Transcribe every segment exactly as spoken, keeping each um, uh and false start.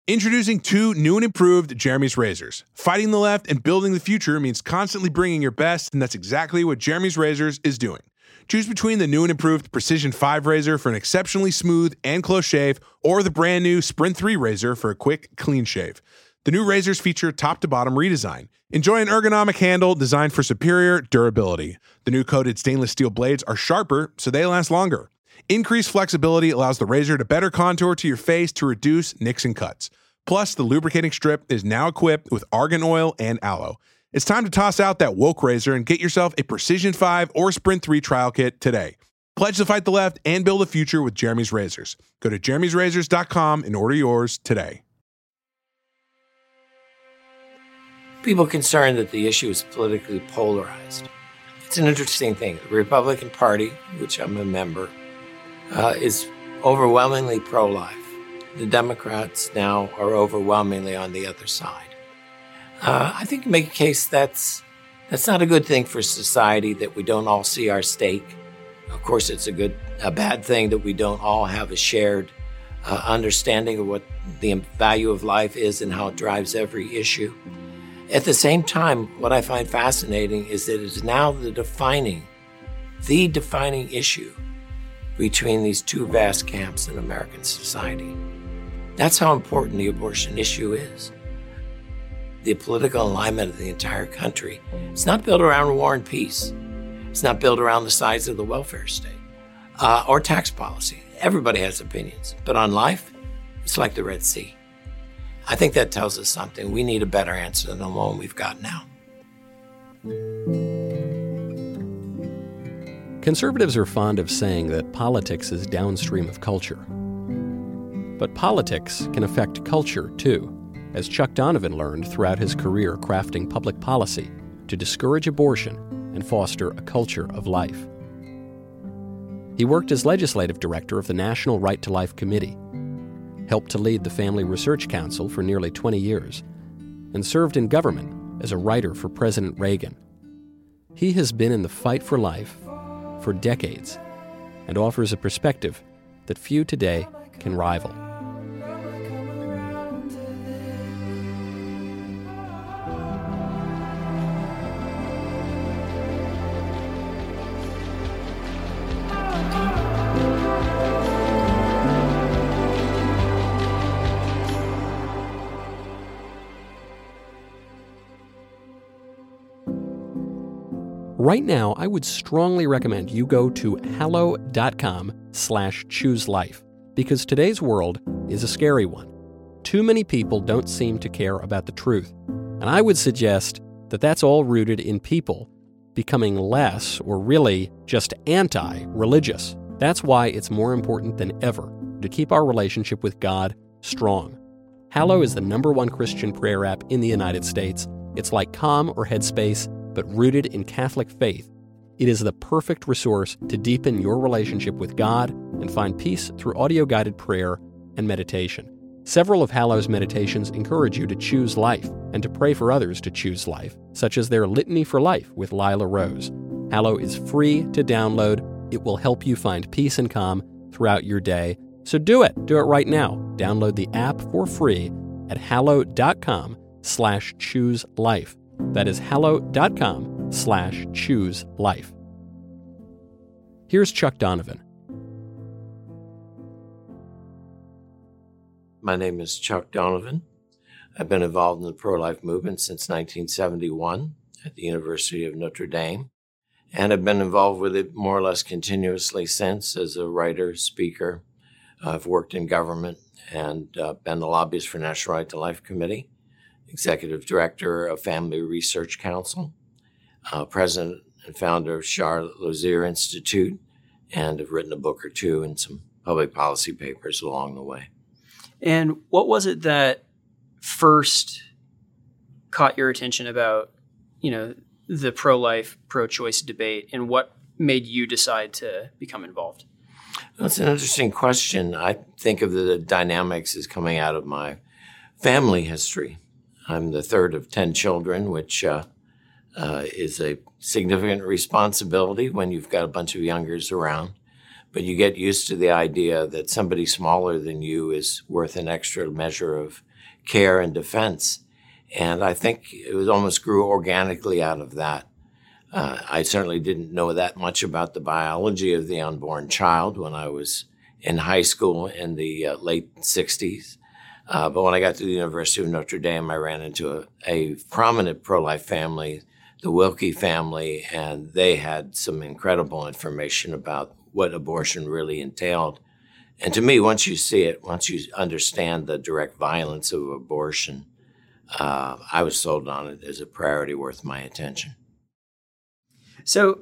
Introducing two new and improved Jeremy's razors. Fighting the left and building the future means constantly bringing your best, and that's exactly what Jeremy's Razors is doing. Choose between the new and improved Precision five razor for an exceptionally smooth and close shave, or the brand new Sprint three razor for a quick, clean shave. The new razors feature top-to-bottom redesign. Enjoy an ergonomic handle designed for superior durability. The new coated stainless steel blades are sharper, so they last longer. Increased flexibility allows the razor to better contour to your face to reduce nicks and cuts. Plus, the lubricating strip is now equipped with argan oil and aloe. It's time to toss out that woke razor and get yourself a Precision five or Sprint three trial kit today. Pledge to fight the left and build a future with Jeremy's Razors. Go to jeremy's razors dot com and order yours today. People concerned that the issue is politically polarized. It's an interesting thing. The Republican Party, which I'm a member, uh, is overwhelmingly pro-life. The Democrats now are overwhelmingly on the other side. Uh, I think you make a case that's that's not a good thing for society, that we don't all see our stake. Of course, it's a good, a bad thing that we don't all have a shared uh, understanding of what the value of life is and how it drives every issue. At the same time, what I find fascinating is that it's now the defining, the defining issue between these two vast camps in American society. That's how important the abortion issue is. The political alignment of the entire country. It's not built around war and peace. It's not built around the size of the welfare state uh, or tax policy. Everybody has opinions. But on life, it's like the Red Sea. I think that tells us something. We need a better answer than the one we've got now. Conservatives are fond of saying that politics is downstream of culture. But politics can affect culture, too, as Chuck Donovan learned throughout his career crafting public policy to discourage abortion and foster a culture of life. He worked as legislative director of the National Right to Life Committee, helped to lead the Family Research Council for nearly twenty years, and served in government as a writer for President Reagan. He has been in the fight for life for decades and offers a perspective that few today can rival. Right now, I would strongly recommend you go to hallow.com slash choose life, because today's world is a scary one. Too many people don't seem to care about the truth, and I would suggest that that's all rooted in people becoming less, or really just anti-religious. That's why it's more important than ever to keep our relationship with God strong. Hallow is the number one Christian prayer app in the United States. It's like Calm or Headspace, but rooted in Catholic faith. It is the perfect resource to deepen your relationship with God and find peace through audio-guided prayer and meditation. Several of Hallow's meditations encourage you to choose life and to pray for others to choose life, such as their Litany for Life with Lila Rose. Hallow is free to download. It will help you find peace and calm throughout your day. So do it. Do it right now. Download the app for free at hallow.com slash choose life. That is hallow.com slash choose life. Here's Chuck Donovan. My name is Chuck Donovan. I've been involved in the pro-life movement since nineteen seventy-one at the University of Notre Dame, and I've been involved with it more or less continuously since as a writer, speaker. I've worked in government and uh, been the lobbyist for National Right to Life Committee, executive director of Family Research Council, uh, president and founder of Charlotte Lozier Institute, and have written a book or two and some public policy papers along the way. And what was it that first caught your attention about, you know, the pro-life, pro-choice debate, and what made you decide to become involved? That's an interesting question. I think of the dynamics as coming out of my family history. I'm the third of ten children, which uh, uh, is a significant responsibility when you've got a bunch of youngers around. But you get used to the idea that somebody smaller than you is worth an extra measure of care and defense. And I think it was almost grew organically out of that. Uh, I certainly didn't know that much about the biology of the unborn child when I was in high school in the uh, late sixties. Uh, but when I got to the University of Notre Dame, I ran into a, a prominent pro-life family, the Wilkie family, and they had some incredible information about what abortion really entailed. And to me, once you see it, once you understand the direct violence of abortion, uh, I was sold on it as a priority worth my attention. So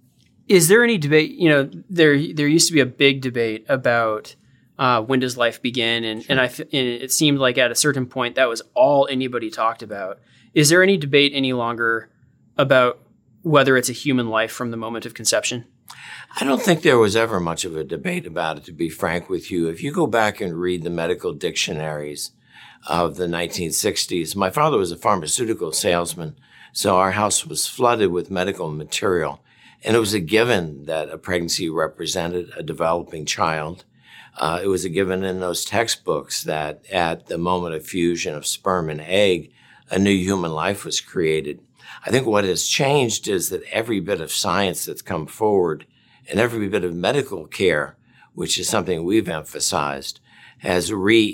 is there any debate, you know, there there used to be a big debate about uh, when does life begin? And, and, I, and it seemed like at a certain point that was all anybody talked about. Is there any debate any longer about whether it's a human life from the moment of conception? I don't think there was ever much of a debate about it, to be frank with you. If you go back and read the medical dictionaries of the nineteen sixties, my father was a pharmaceutical salesman, so our house was flooded with medical material. And it was a given that a pregnancy represented a developing child. Uh, it was a given in those textbooks that at the moment of fusion of sperm and egg, a new human life was created. I think what has changed is that every bit of science that's come forward and every bit of medical care, which is something we've emphasized, has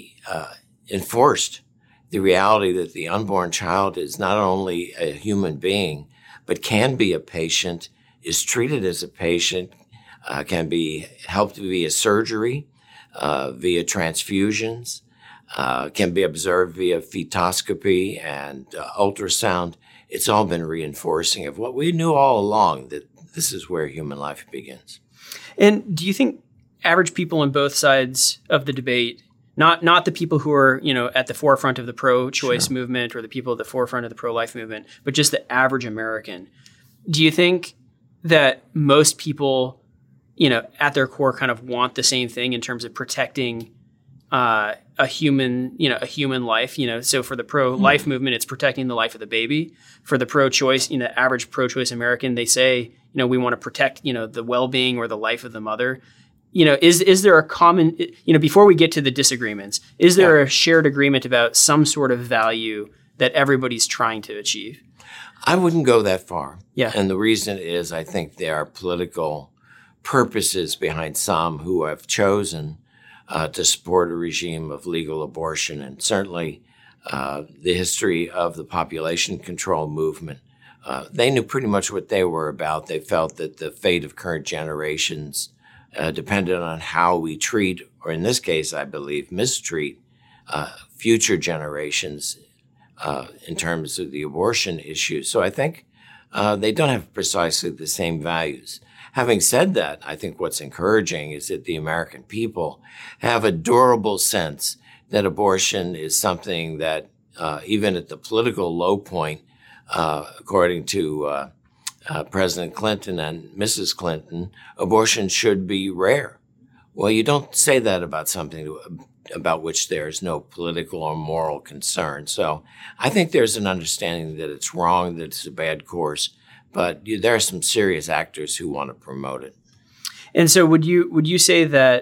reinforced uh, the reality that the unborn child is not only a human being, but can be a patient, is treated as a patient, uh, can be helped via surgery, uh, via transfusions, uh, can be observed via fetoscopy and uh, ultrasound. It's all been reinforcing of what we knew all along, that this is where human life begins. And do you think average people on both sides of the debate, not not the people who are, you know, at the forefront of the pro-choice sure. movement or the people at the forefront of the pro-life movement, but just the average American, do you think that most people, you know, at their core kind of want the same thing in terms of protecting uh, a human, you know, a human life, you know, so for the pro-life mm. movement, it's protecting the life of the baby. For the pro-choice, you know, average pro-choice American, they say, you know, we want to protect, you know, the well-being or the life of the mother. You know, is is there a common, you know, before we get to the disagreements, is there yeah. a shared agreement about some sort of value that everybody's trying to achieve? I wouldn't go that far. Yeah. And the reason is I think there are political purposes behind some who have chosen uh, to support a regime of legal abortion. And certainly uh, the history of the population control movement, uh, they knew pretty much what they were about. They felt that the fate of current generations uh, depended on how we treat, or in this case, I believe, mistreat uh, future generations Uh, in terms of the abortion issue. So I think uh, they don't have precisely the same values. Having said that, I think what's encouraging is that the American people have a durable sense that abortion is something that uh, even at the political low point, uh, according to uh, uh, President Clinton and Missus Clinton, abortion should be rare. Well, you don't say that about something to, about which there is no political or moral concern. So I think there's an understanding that it's wrong, that it's a bad course, but you, there are some serious actors who want to promote it. And so would you would you say that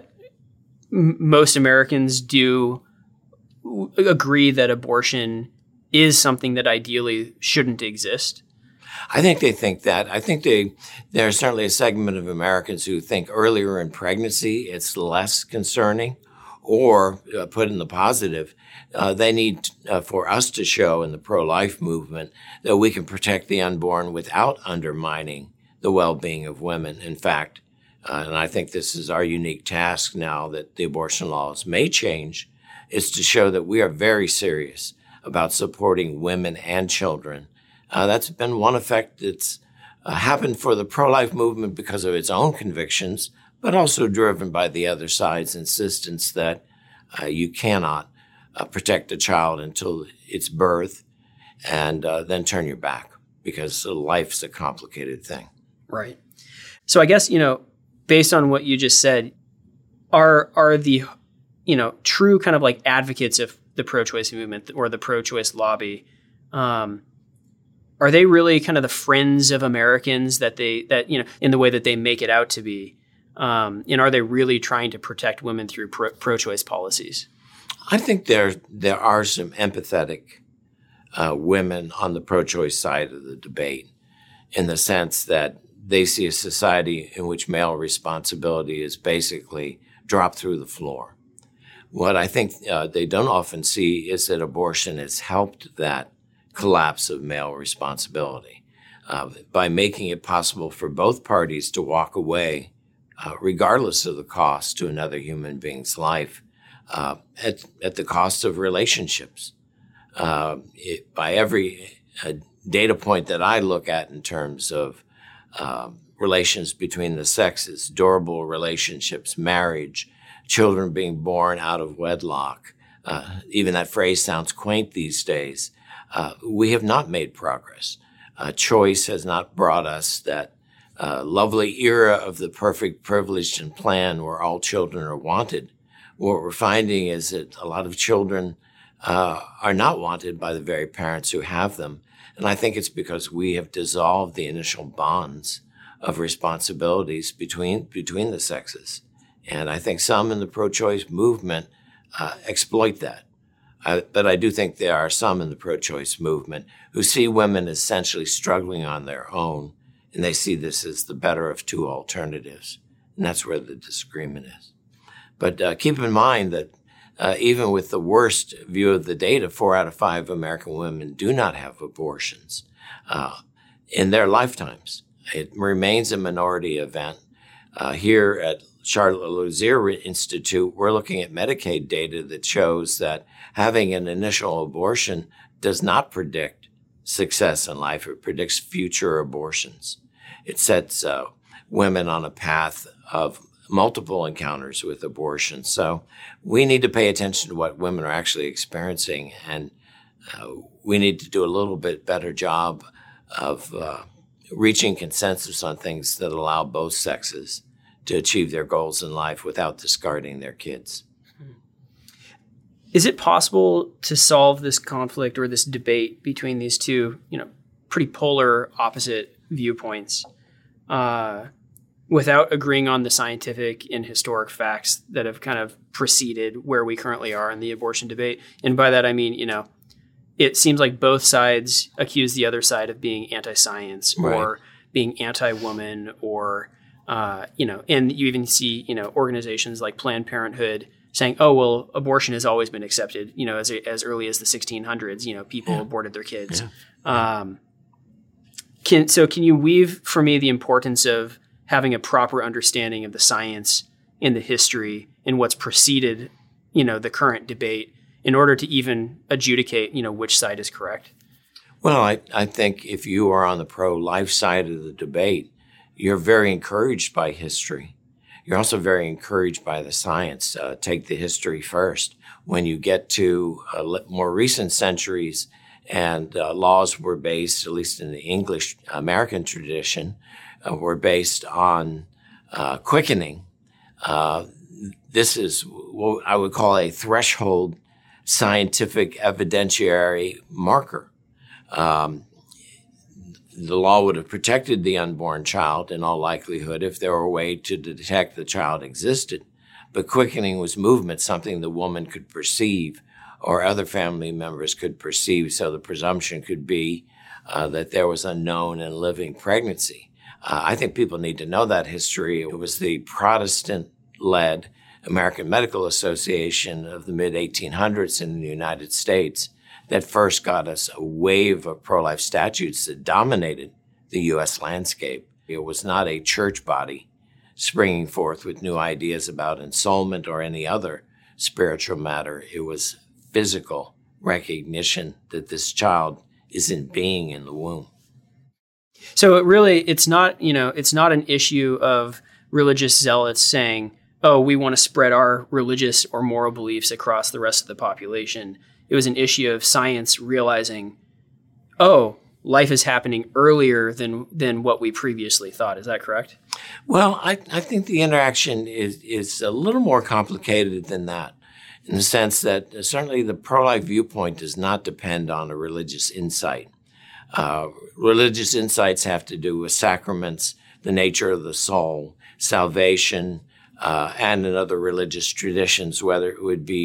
m- most Americans do w- agree that abortion is something that ideally shouldn't exist? I think they think that. I think they there's certainly a segment of Americans who think earlier in pregnancy it's less concerning. Or uh, put in the positive, uh, they need uh, for us to show in the pro-life movement that we can protect the unborn without undermining the well-being of women. In fact, uh, and I think this is our unique task now that the abortion laws may change, is to show that we are very serious about supporting women and children. Uh, that's been one effect that's uh, happened for the pro-life movement because of its own convictions, but also driven by the other side's insistence that uh, you cannot uh, protect a child until its birth and uh, then turn your back, because life's a complicated thing. Right. So I guess, you know, based on what you just said, are are the, you know, true kind of like advocates of the pro-choice movement or the pro-choice lobby, um, are they really kind of the friends of Americans that they, that, you know, in the way that they make it out to be? Um, and are they really trying to protect women through pro- pro-choice policies? I think there there are some empathetic uh, women on the pro-choice side of the debate, in the sense that they see a society in which male responsibility is basically dropped through the floor. What I think uh, they don't often see is that abortion has helped that collapse of male responsibility uh, by making it possible for both parties to walk away, uh, regardless of the cost to another human being's life, uh, at, at the cost of relationships. Uh, it, by every uh, data point that I look at in terms of uh, relations between the sexes, durable relationships, marriage, children being born out of wedlock, uh, even that phrase sounds quaint these days, uh, we have not made progress. Uh, choice has not brought us that uh, lovely era of the perfect, privileged, and planned where all children are wanted. What we're finding is that a lot of children uh, are not wanted by the very parents who have them. And I think it's because we have dissolved the initial bonds of responsibilities between between the sexes. And I think some in the pro-choice movement uh, exploit that. I, but I do think there are some in the pro-choice movement who see women essentially struggling on their own, and they see this as the better of two alternatives. And that's where the disagreement is. But uh, keep in mind that uh, even with the worst view of the data, four out of five American women do not have abortions uh, in their lifetimes. It remains a minority event. Uh, here at Charlotte Lozier Institute, we're looking at Medicaid data that shows that having an initial abortion does not predict success in life. It predicts future abortions. It sets uh, women on a path of multiple encounters with abortion. So we need to pay attention to what women are actually experiencing, and uh, we need to do a little bit better job of uh, reaching consensus on things that allow both sexes to achieve their goals in life without discarding their kids. Is it possible to solve this conflict or this debate between these two, you know, pretty polar opposite viewpoints uh, without agreeing on the scientific and historic facts that have kind of preceded where we currently are in the abortion debate? And by that, I mean, you know, it seems like both sides accuse the other side of being anti-science Right. or being anti-woman or, uh, you know, and you even see, you know, organizations like Planned Parenthood saying, oh, well, abortion has always been accepted, you know, as as early as the sixteen hundreds, you know, people yeah. aborted their kids. Yeah. Um, can So can you weave for me the importance of having a proper understanding of the science and the history and what's preceded, you know, the current debate in order to even adjudicate, you know, which side is correct? Well, I, I think if you are on the pro-life side of the debate, you're very encouraged by history. You're also very encouraged by the science. Uh, take the history first. When you get to uh, more recent centuries and uh, laws were based, at least in the English American tradition, uh, were based on uh, quickening. Uh, this is what I would call a threshold scientific evidentiary marker. Um, the law would have protected the unborn child in all likelihood if there were a way to detect the child existed. But quickening was movement, something the woman could perceive or other family members could perceive, so the presumption could be uh, that there was a known and living pregnancy. Uh, I think people need to know that history. It was the Protestant-led American Medical Association of the mid eighteen hundreds in the United States that first got us a wave of pro-life statutes that dominated the U S landscape. It was not a church body springing forth with new ideas about ensoulment or any other spiritual matter. It was physical recognition that this child is in being in the womb. So it really, it's not, you know, it's not an issue of religious zealots saying, oh, we want to spread our religious or moral beliefs across the rest of the population. It was an issue of science realizing, oh, life is happening earlier than than what we previously thought. Is that correct? Well, I, I think the interaction is, is a little more complicated than that, in the sense that certainly the pro-life viewpoint does not depend on a religious insight. Uh, religious insights have to do with sacraments, the nature of the soul, salvation, uh, and in other religious traditions, whether it would be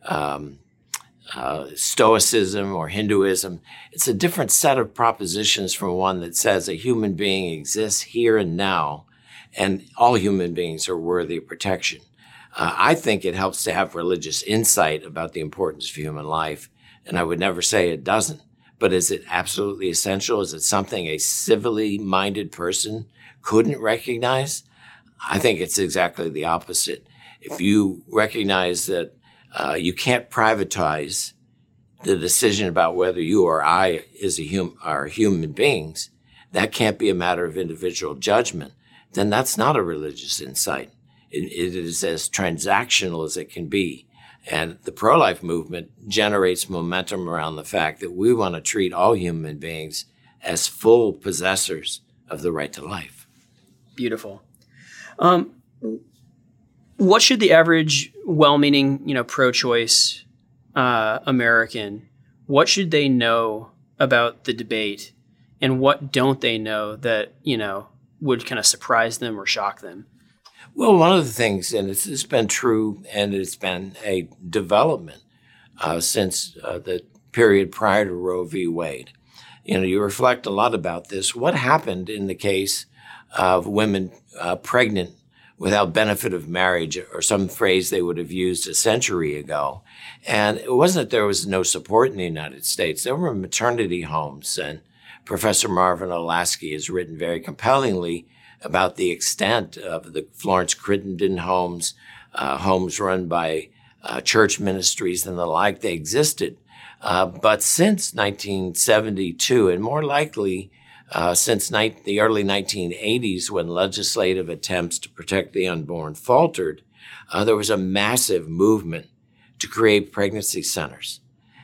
um, uh, Stoicism or Hinduism. It's a different set of propositions from one that says a human being exists here and now, and all human beings are worthy of protection. Uh, I think it helps to have religious insight about the importance of human life, and I would never say it doesn't. But is it absolutely essential? Is it something a civilly minded person couldn't recognize? I think it's exactly the opposite. If you recognize that uh, you can't privatize the decision about whether you or I is a hum- are human beings, that can't be a matter of individual judgment, then that's not a religious insight. It, it is as transactional as it can be. And the pro-life movement generates momentum around the fact that we want to treat all human beings as full possessors of the right to life. Beautiful. Um, what should the average well-meaning, you know, pro-choice uh, American, what should they know about the debate, and what don't they know that, you know, would kind of surprise them or shock them? Well, one of the things, and it's, it's been true, and it's been a development uh, since uh, the period prior to Roe v. Wade. You know, you reflect a lot about this. What happened in the case of women uh, pregnant without benefit of marriage, or some phrase they would have used a century ago? And it wasn't that there was no support in the United States. There were maternity homes, and Professor Marvin Olasky has written very compellingly about the extent of the Florence Crittenden homes, uh, homes run by uh, church ministries and the like. They existed. Uh, but since nineteen seventy-two, and more likely uh, since ni- the early nineteen eighties, when legislative attempts to protect the unborn faltered, uh, there was a massive movement to create pregnancy centers.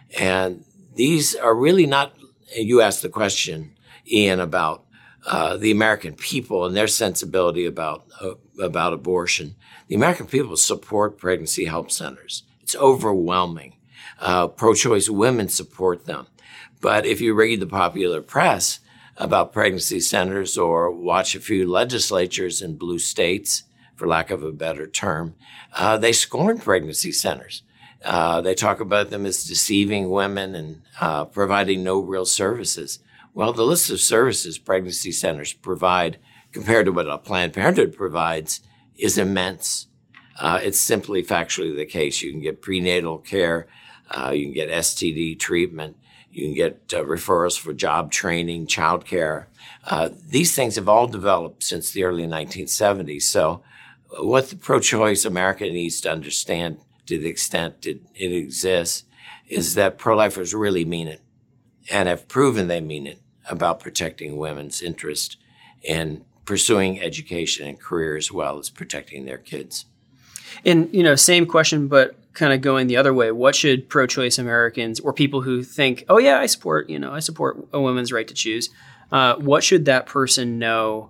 And these are really not, you asked the question, Ian, about Uh, the American people and their sensibility about uh, about abortion. The American people support pregnancy help centers. It's overwhelming. Uh, pro-choice women support them. But if you read the popular press about pregnancy centers or watch a few legislatures in blue states, for lack of a better term, uh, they scorn pregnancy centers. Uh, they talk about them as deceiving women and uh, providing no real services. Well, the list of services pregnancy centers provide compared to what a Planned Parenthood provides is immense. Uh, it's simply factually the case. You can get prenatal care. Uh, you can get S T D treatment. You can get uh, referrals for job training, child care. Uh, these things have all developed since the early nineteen seventies. So what the pro-choice America needs to understand, to the extent it, it exists, is that pro-lifers really mean it and have proven they mean it about protecting women's interest in pursuing education and career as well as protecting their kids. And, you know, same question, but kind of going the other way. What should pro-choice Americans or people who think, oh, yeah, I support, you know, I support a woman's right to choose. Uh, what should that person know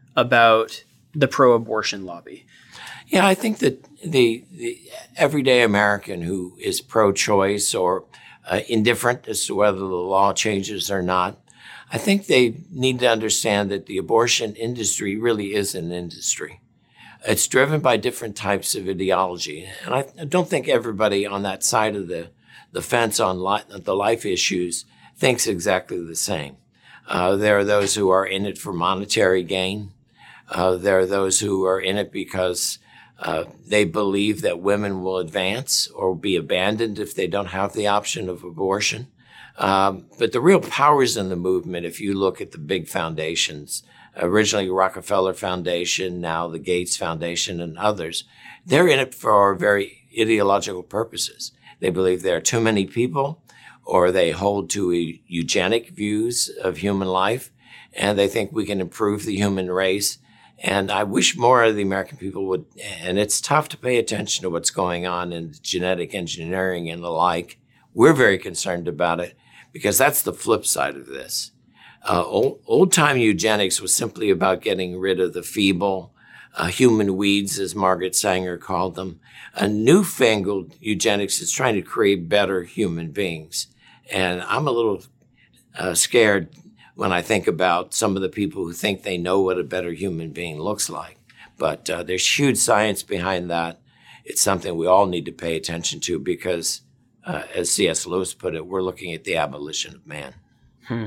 about the pro-abortion lobby? Yeah, I think that the, the everyday American who is pro-choice or uh, indifferent as to whether the law changes or not, I think they need to understand that the abortion industry really is an industry. It's driven by different types of ideology. And I, I don't think everybody on that side of the, the fence on li- the life issues thinks exactly the same. Uh, there are those who are in it for monetary gain. Uh, there are those who are in it because uh, they believe that women will advance or be abandoned if they don't have the option of abortion. Um, but the real powers in the movement, if you look at the big foundations, originally Rockefeller Foundation, now the Gates Foundation and others, they're in it for very ideological purposes. They believe there are too many people, or they hold to eugenic views of human life, and they think we can improve the human race. And I wish more of the American people would, and it's tough to pay attention to what's going on in genetic engineering and the like. We're very concerned about it because that's the flip side of this. Uh, old, old-time eugenics was simply about getting rid of the feeble, uh, human weeds, as Margaret Sanger called them. A newfangled eugenics is trying to create better human beings. And I'm a little uh, scared when I think about some of the people who think they know what a better human being looks like. But uh, there's huge science behind that. it's something we all need to pay attention to because, uh, as C S. Lewis put it, we're looking at the abolition of man. Hmm.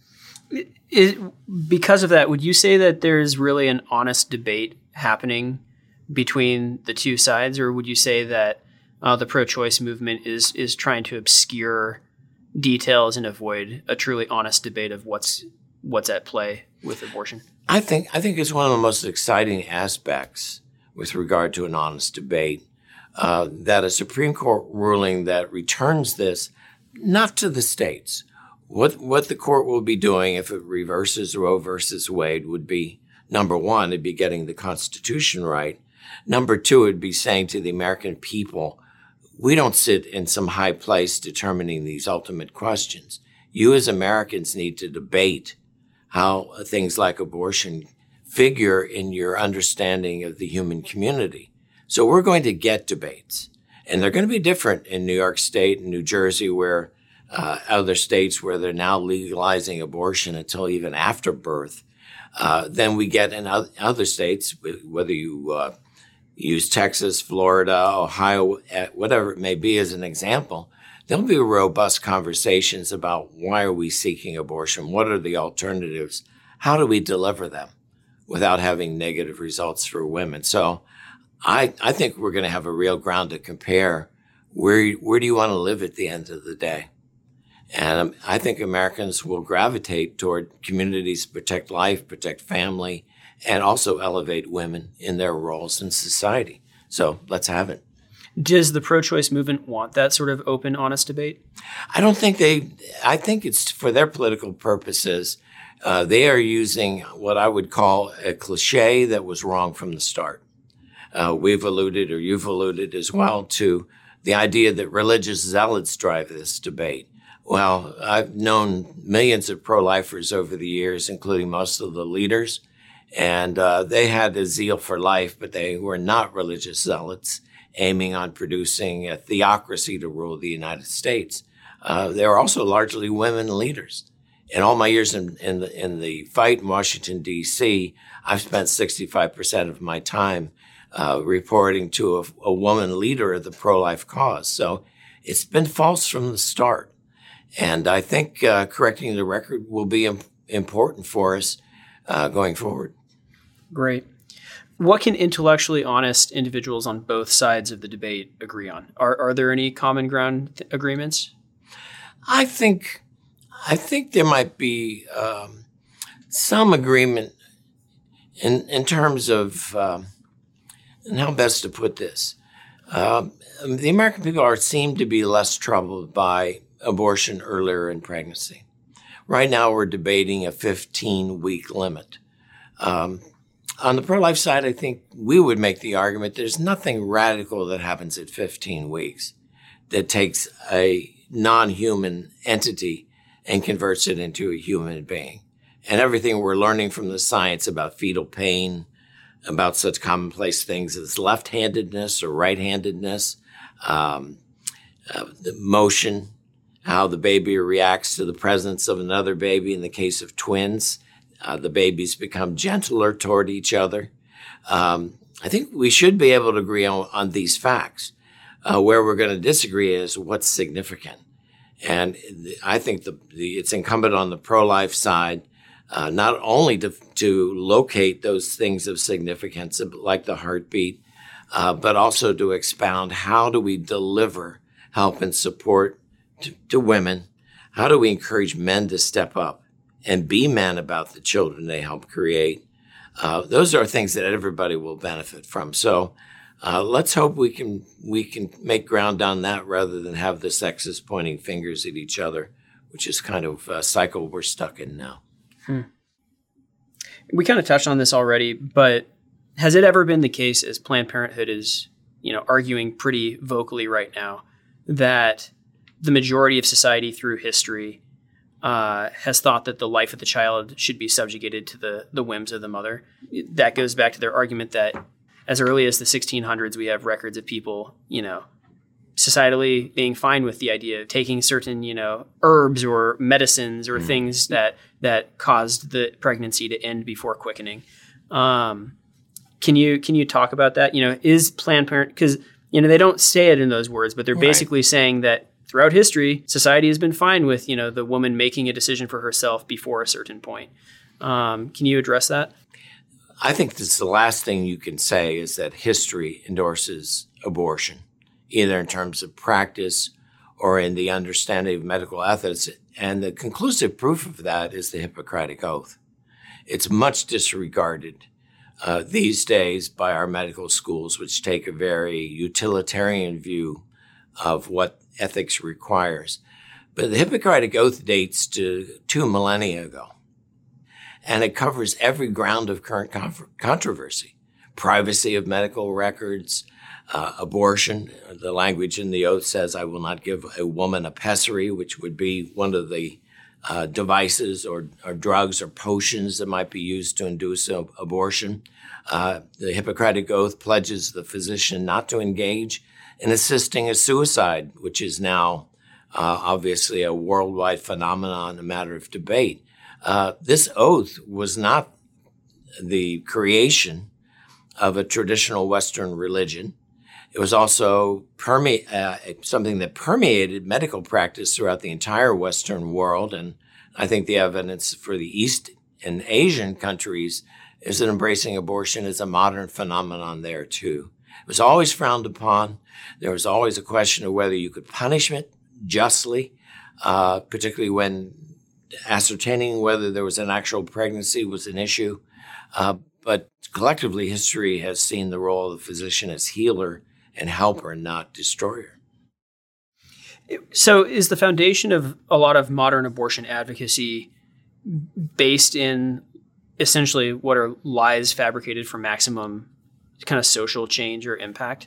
It, because of that, would you say that there's really an honest debate happening between the two sides, or would you say that uh, the pro-choice movement is is trying to obscure details and avoid a truly honest debate of what's what's at play with abortion? I think I think it's one of the most exciting aspects with regard to an honest debate, uh, that a Supreme Court ruling that returns this not to the states. What what the court will be doing if it reverses Roe versus Wade would be, number one, it'd be getting the Constitution right. Number two, it'd be saying to the American people, we don't sit in some high place determining these ultimate questions. You as Americans need to debate how things like abortion figure in your understanding of the human community. So we're going to get debates, and they're going to be different in New York State and New Jersey, where uh, other states where they're now legalizing abortion until even after birth, uh, than we get in other states, whether you uh, use Texas, Florida, Ohio, whatever it may be as an example. There'll be robust conversations about why are we seeking abortion? What are the alternatives? How do we deliver them without having negative results for women? So I, I think we're going to have a real ground to compare. Where, where do you want to live at the end of the day? And um, I think Americans will gravitate toward communities to protect life, protect family, and also elevate women in their roles in society. So let's have it. Does the pro-choice movement want that sort of open, honest debate? I don't think they, I think it's for their political purposes. Uh, they are using what I would call a cliche that was wrong from the start. Uh, we've alluded, or you've alluded as well, to the idea that religious zealots drive this debate. Well, I've known millions of pro-lifers over the years, including most of the leaders, and uh, they had a zeal for life, but they were not religious zealots aiming on producing a theocracy to rule the United States. Uh, they were also largely women leaders. In all my years in, in, the, in the fight in Washington, D C, I've spent sixty-five percent of my time uh, reporting to a, a woman leader of the pro-life cause. So it's been false from the start. And I think uh, correcting the record will be imp- important for us uh, going forward. Great. What can intellectually honest individuals on both sides of the debate agree on? Are are there any common ground th- agreements? I think I think there might be um, some agreement in in terms of um, and how best to put this. Uh, the American people are seem to be less troubled by abortion earlier in pregnancy. Right now, we're debating a fifteen-week limit. Um, On the pro-life side, I think we would make the argument there's nothing radical that happens at fifteen weeks that takes a non-human entity and converts it into a human being. And everything we're learning from the science about fetal pain, about such commonplace things as left-handedness or right-handedness, um, uh, the motion, how the baby reacts to the presence of another baby in the case of twins. Uh, the babies become gentler toward each other. Um, I think we should be able to agree on, on these facts. Uh, where we're going to disagree is what's significant. And I think the, the, it's incumbent on the pro-life side uh, not only to, to locate those things of significance, like the heartbeat, uh, but also to expound how do we deliver help and support to, to women? How do we encourage men to step up and be men about the children they help create? Uh, those are things that everybody will benefit from. So uh, let's hope we can we can make ground on that rather than have the sexes pointing fingers at each other, which is kind of a cycle we're stuck in now. Hmm. We kind of touched on this already, but has it ever been the case, as Planned Parenthood is, you know, arguing pretty vocally right now, that the majority of society through history Uh, has thought that the life of the child should be subjugated to the, the whims of the mother? That goes back to their argument that as early as the sixteen hundreds, we have records of people, you know, societally being fine with the idea of taking certain, you know, herbs or medicines or mm. things that that caused the pregnancy to end before quickening. Um, can you can you talk about that? You know, is Planned Parenthood, because You know, they don't say it in those words, but they're Right. basically saying that throughout history, society has been fine with, you know, the woman making a decision for herself before a certain point. Um, can you address that? I think this the last thing you can say is that history endorses abortion, either in terms of practice or in the understanding of medical ethics. And the conclusive proof of that is the Hippocratic Oath. It's much disregarded uh, these days by our medical schools, which take a very utilitarian view of what ethics requires. But the Hippocratic Oath dates to two millennia ago. And it covers every ground of current controversy: privacy of medical records, uh, abortion. The language in the oath says, I will not give a woman a pessary, which would be one of the uh, devices or, or drugs or potions that might be used to induce a, abortion. Uh, the Hippocratic Oath pledges the physician not to engage in assisting a suicide, which is now uh, obviously a worldwide phenomenon, a matter of debate. Uh, this oath was not the creation of a traditional Western religion. It was also perme- uh, something that permeated medical practice throughout the entire Western world. And I think the evidence for the East and Asian countries is that embracing abortion is a modern phenomenon there too. It was always frowned upon. There was always a question of whether you could punish it justly, uh, particularly when ascertaining whether there was an actual pregnancy was an issue. Uh, but collectively, history has seen the role of the physician as healer and helper, not destroyer. So is the foundation of a lot of modern abortion advocacy based in essentially what are lies fabricated for maximum kind of social change or impact?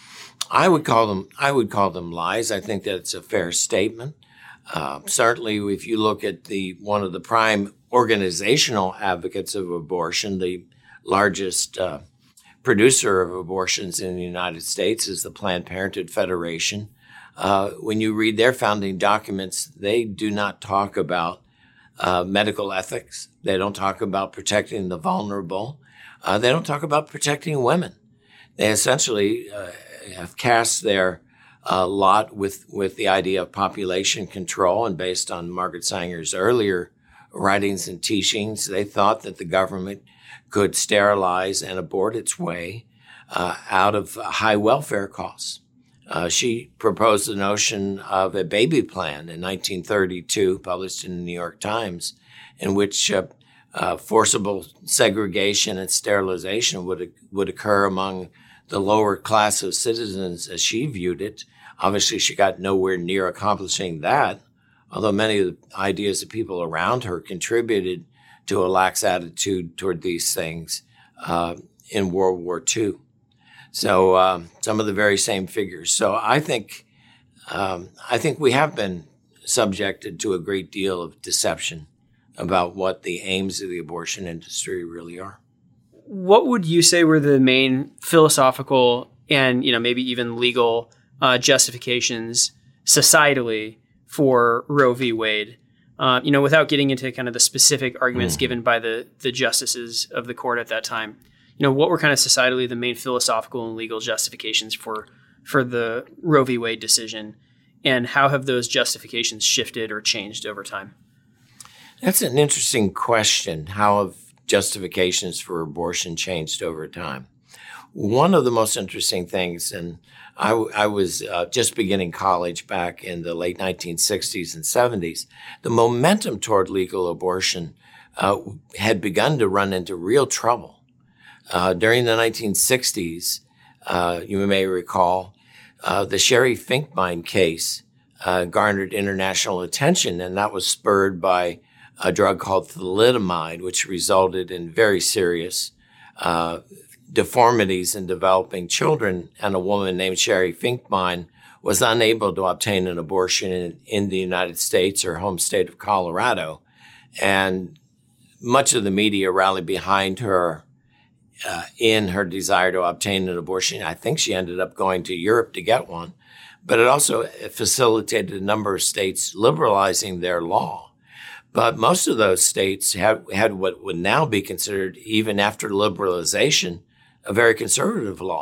I would call them, I would call them lies. I think that's a fair statement. Uh, certainly, if you look at the one of the prime organizational advocates of abortion, the largest uh, producer of abortions in the United States is the Planned Parenthood Federation. Uh, when you read their founding documents, they do not talk about uh, medical ethics. They don't talk about protecting the vulnerable. Uh, they don't talk about protecting women. They essentially uh, have cast their a lot with, with the idea of population control, and based on Margaret Sanger's earlier writings and teachings, they thought that the government could sterilize and abort its way uh, out of high welfare costs. Uh, she proposed the notion of a baby plan in nineteen thirty-two, published in the New York Times, in which uh, uh, forcible segregation and sterilization would would occur among the lower class of citizens as she viewed it. Obviously, she got nowhere near accomplishing that, although many of the ideas of people around her contributed to a lax attitude toward these things uh, in World War Two. So um, some of the very same figures. So I think um, I think we have been subjected to a great deal of deception about what the aims of the abortion industry really are. What would you say were the main philosophical and, you know, maybe even legal uh, justifications societally for Roe v. Wade? Uh, you know, without getting into kind of the specific arguments mm. given by the the justices of the court at that time, you know, what were kind of societally the main philosophical and legal justifications for for the Roe v. Wade decision, and how have those justifications shifted or changed over time? That's an interesting question. How have justifications for abortion changed over time? One of the most interesting things, and I, I was uh, just beginning college back in the late nineteen sixties and seventies, the momentum toward legal abortion uh, had begun to run into real trouble. Uh, during the nineteen sixties, uh, you may recall, uh, the Sherry Finkbein case uh, garnered international attention, and that was spurred by a drug called thalidomide, which resulted in very serious uh, deformities in developing children. And a woman named Sherry Finkbein was unable to obtain an abortion in, in the United States, her home state of Colorado. And much of the media rallied behind her uh, in her desire to obtain an abortion. I think she ended up going to Europe to get one. But it also facilitated a number of states liberalizing their law. But most of those states had, had what would now be considered, even after liberalization, a very conservative law.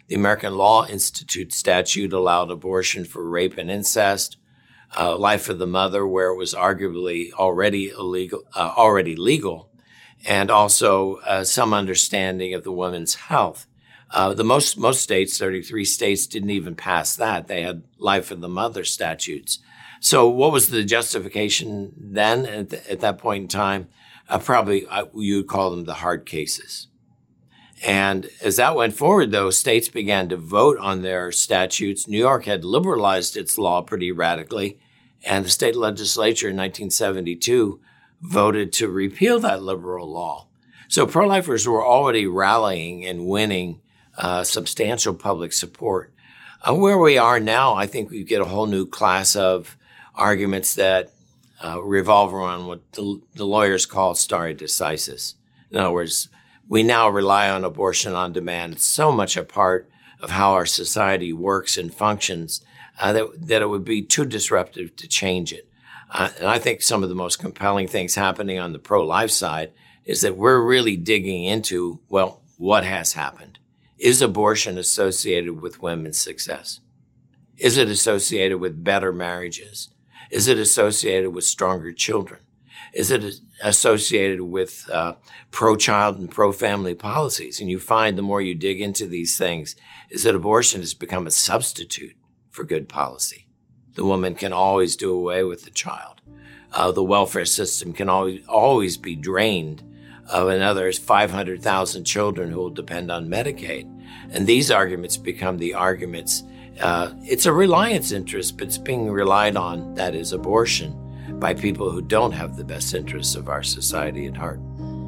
The American Law Institute statute allowed abortion for rape and incest, uh, life of the mother, where it was arguably already illegal, uh, already legal, and also uh, some understanding of the woman's health. Uh, the most most states, thirty-three states, didn't even pass that. They had life of the mother statutes. So what was the justification then at, the, at that point in time? Uh, probably uh, you would call them the hard cases. And as that went forward, though, states began to vote on their statutes. New York had liberalized its law pretty radically, and the state legislature in nineteen seventy-two voted to repeal that liberal law. So pro-lifers were already rallying and winning Uh, substantial public support. Uh, where we are now, I think we get a whole new class of arguments that uh, revolve around what the, the lawyers call stare decisis. In other words, we now rely on abortion on demand. It's so much a part of how our society works and functions uh, that, that it would be too disruptive to change it. Uh, and I think some of the most compelling things happening on the pro-life side is that we're really digging into, well, what has happened? Is abortion associated with women's success? Is it associated with better marriages? Is it associated with stronger children? Is it associated with uh, pro-child and pro-family policies? And you find the more you dig into these things is that abortion has become a substitute for good policy. The woman can always do away with the child. Uh, the welfare system can always, always be drained of another five hundred thousand children who will depend on Medicaid. And these arguments become the arguments. Uh, it's a reliance interest, but it's being relied on, that is abortion, by people who don't have the best interests of our society at heart.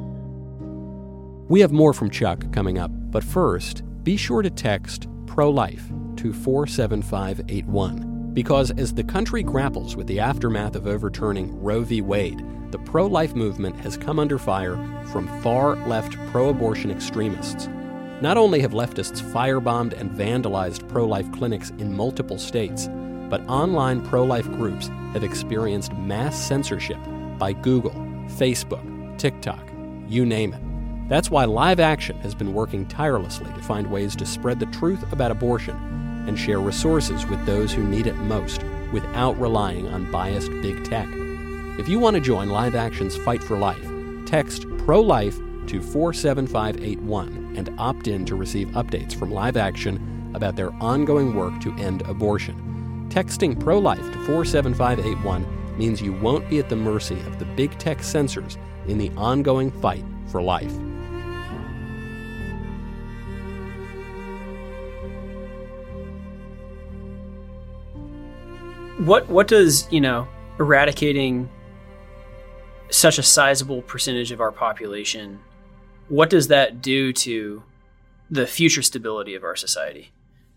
We have more from Chuck coming up, but first, be sure to text pro-life to four seven five eight one. Because as the country grapples with the aftermath of overturning Roe v. Wade, the pro-life movement has come under fire from far-left pro-abortion extremists. Not only have leftists firebombed and vandalized pro-life clinics in multiple states, but online pro-life groups have experienced mass censorship by Google, Facebook, TikTok, you name it. That's why Live Action has been working tirelessly to find ways to spread the truth about abortion and share resources with those who need it most without relying on biased big tech. If you want to join Live Action's Fight for Life, text pro-life to four seven five eight one and opt in to receive updates from Live Action about their ongoing work to end abortion. Texting pro-life to four seven five eight one means you won't be at the mercy of the big tech censors in the ongoing fight for life. What what does, you know, eradicating such a sizable percentage of our population, what does that do to the future stability of our society?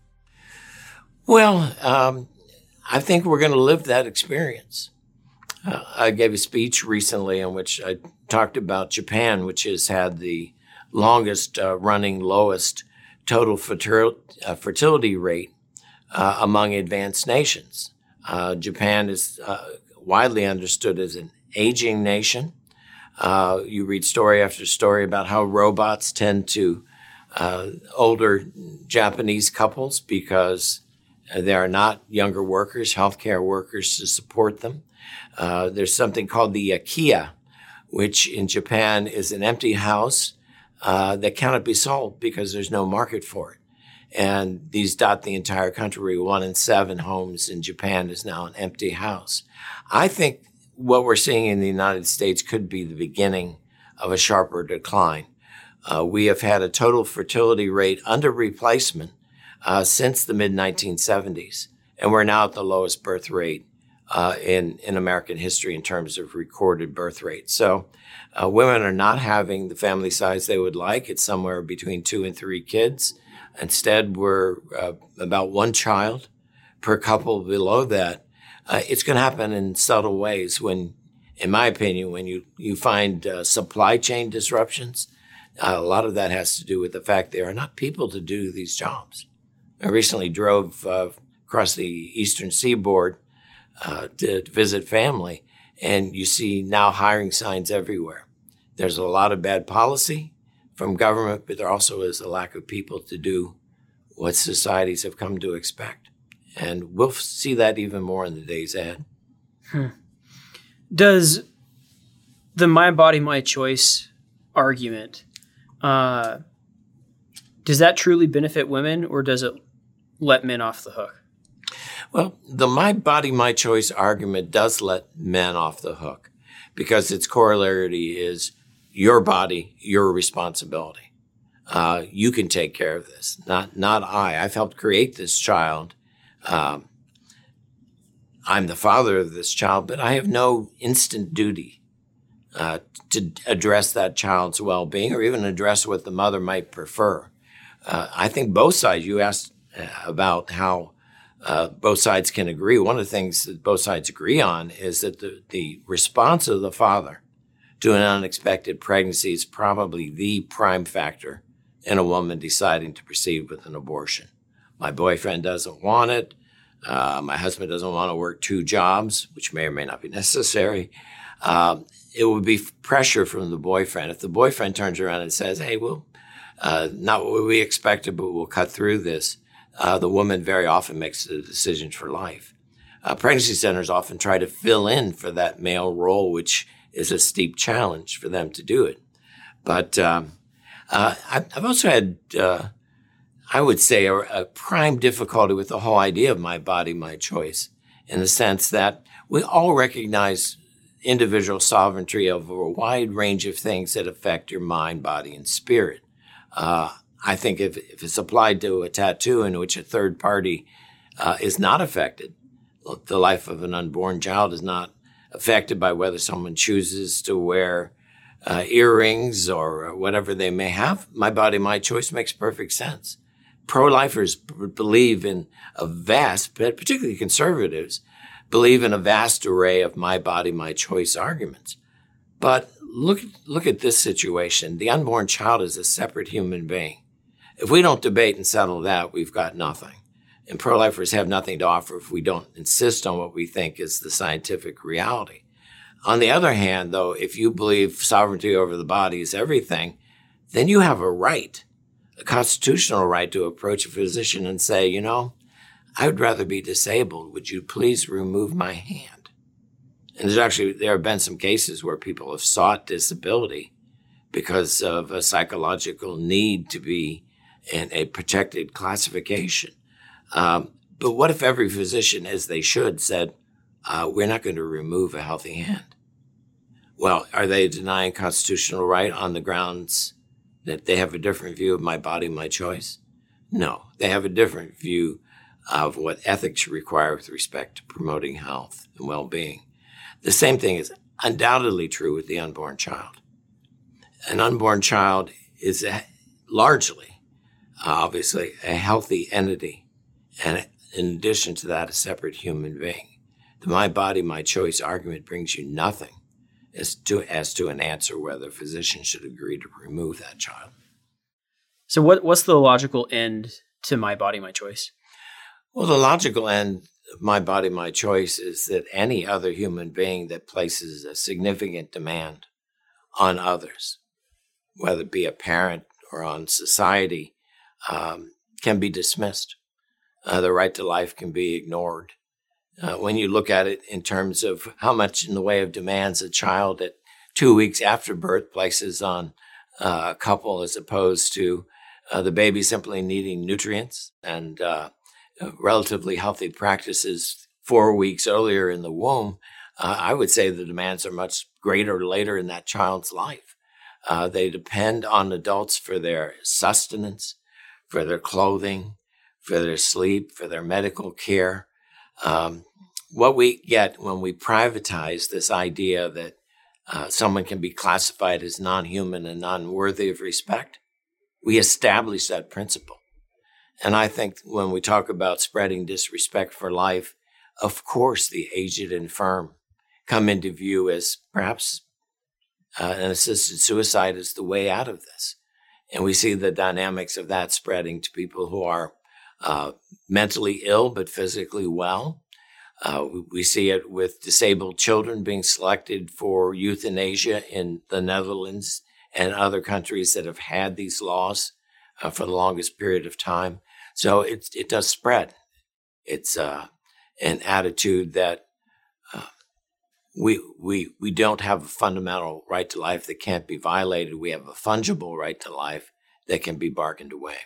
Well, um, I think we're going to live that experience. Uh, I gave a speech recently in which I talked about Japan, which has had the longest uh, running, lowest total fertil- uh, fertility rate uh, among advanced nations. Uh, Japan is uh, widely understood as an aging nation. Uh, you read story after story about how robots tend to uh, older Japanese couples because there are not younger workers, healthcare workers to support them. Uh, there's something called the Ikiya, which in Japan is an empty house uh, that cannot be sold because there's no market for it. And these dot the entire country. One in seven homes in Japan is now an empty house. I think what we're seeing in the United States could be the beginning of a sharper decline. Uh, we have had a total fertility rate under replacement uh, since the mid nineteen seventies, and we're now at the lowest birth rate uh, in, in American history in terms of recorded birth rate. So uh, women are not having the family size they would like. It's somewhere between two and three kids. Instead, we're uh, about one child per couple below that. Uh, it's going to happen in subtle ways when, in my opinion, when you, you find uh, supply chain disruptions. Uh, a lot of that has to do with the fact there are not people to do these jobs. I recently drove uh, across the eastern seaboard uh, to, to visit family, and you see now hiring signs everywhere. There's a lot of bad policy from government, but there also is a lack of people to do what societies have come to expect. And we'll see that even more in the days ahead. Hmm. Does the my body, my choice argument, uh, does that truly benefit women, or does it let men off the hook? Well, the my body, my choice argument does let men off the hook because its corollary is your body, your responsibility. Uh, you can take care of this, not not I. I've helped create this child. Um, I'm the father of this child, but I have no instant duty uh, to address that child's well-being or even address what the mother might prefer. Uh, I think both sides, you asked about how uh, both sides can agree. One of the things that both sides agree on is that the, the response of the father to an unexpected pregnancy is probably the prime factor in a woman deciding to proceed with an abortion. My boyfriend doesn't want it. Uh, my husband doesn't want to work two jobs, which may or may not be necessary. Um, it would be pressure from the boyfriend. If the boyfriend turns around and says, hey, well, uh, not what we expected, but we'll cut through this, uh, the woman very often makes the decision for life. Uh, pregnancy centers often try to fill in for that male role, which is a steep challenge for them to do it. But um, uh, I've also had... Uh, I would say, a, a prime difficulty with the whole idea of my body, my choice, in the sense that we all recognize individual sovereignty over a wide range of things that affect your mind, body, and spirit. Uh, I think if, if it's applied to a tattoo in which a third party uh, is not affected, the life of an unborn child is not affected by whether someone chooses to wear uh, earrings or whatever they may have, my body, my choice makes perfect sense. Pro-lifers b- believe in a vast, particularly conservatives, believe in a vast array of my body, my choice arguments. But look, look at this situation. The unborn child is a separate human being. If we don't debate and settle that, we've got nothing. And pro-lifers have nothing to offer if we don't insist on what we think is the scientific reality. On the other hand, though, if you believe sovereignty over the body is everything, then you have a right, a constitutional right to approach a physician and say, you know, I would rather be disabled. Would you please remove my hand? And there's actually, there have been some cases where people have sought disability because of a psychological need to be in a protected classification. Um, but what if every physician, as they should, said, uh, we're not going to remove a healthy hand? Well, are they denying constitutional right on the grounds that they have a different view of my body, my choice? No, they have a different view of what ethics require with respect to promoting health and well-being. The same thing is undoubtedly true with the unborn child. An unborn child is a, largely, uh, obviously, a healthy entity, and in addition to that, a separate human being. The my body, my choice argument brings you nothing as to as to an answer whether a physician should agree to remove that child. So what what's the logical end to my body, my choice? Well, the logical end of my body, my choice is that any other human being that places a significant demand on others, whether it be a parent or on society, um, can be dismissed. Uh, the right to life can be ignored. Uh, when you look at it in terms of how much in the way of demands a child at two weeks after birth places on uh, a couple as opposed to uh, the baby simply needing nutrients and uh, relatively healthy practices four weeks earlier in the womb, uh, I would say the demands are much greater later in that child's life. Uh, they depend on adults for their sustenance, for their clothing, for their sleep, for their medical care. Um, what we get when we privatize this idea that uh, someone can be classified as non-human and non-worthy of respect, we establish that principle. And I think when we talk about spreading disrespect for life, of course the aged and infirm come into view as perhaps uh, an assisted suicide is the way out of this. And we see the dynamics of that spreading to people who are uh, mentally ill but physically well. Uh, we, we see it with disabled children being selected for euthanasia in the Netherlands and other countries that have had these laws uh, for the longest period of time. So it, it does spread. It's uh, an attitude that uh, we, we, we don't have a fundamental right to life that can't be violated. We have a fungible right to life that can be bargained away.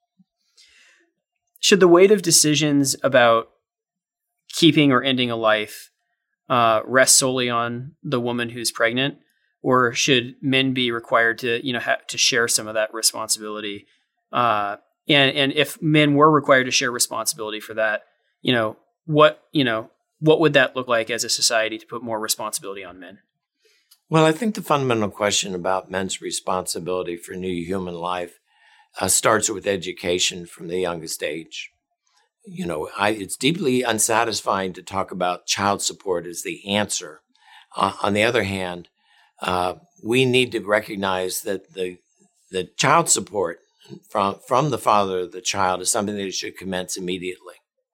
Should the weight of decisions about keeping or ending a life uh, rest solely on the woman who's pregnant, or should men be required to, you know, ha- to share some of that responsibility? Uh, and and if men were required to share responsibility for that, you know, what you know, what would that look like as a society to put more responsibility on men? Well, I think the fundamental question about men's responsibility for new human life uh, starts with education from the youngest age. You know, I, it's deeply unsatisfying to talk about child support as the answer. Uh, on the other hand, uh, we need to recognize that the the child support from from the father of the child is something that should commence immediately.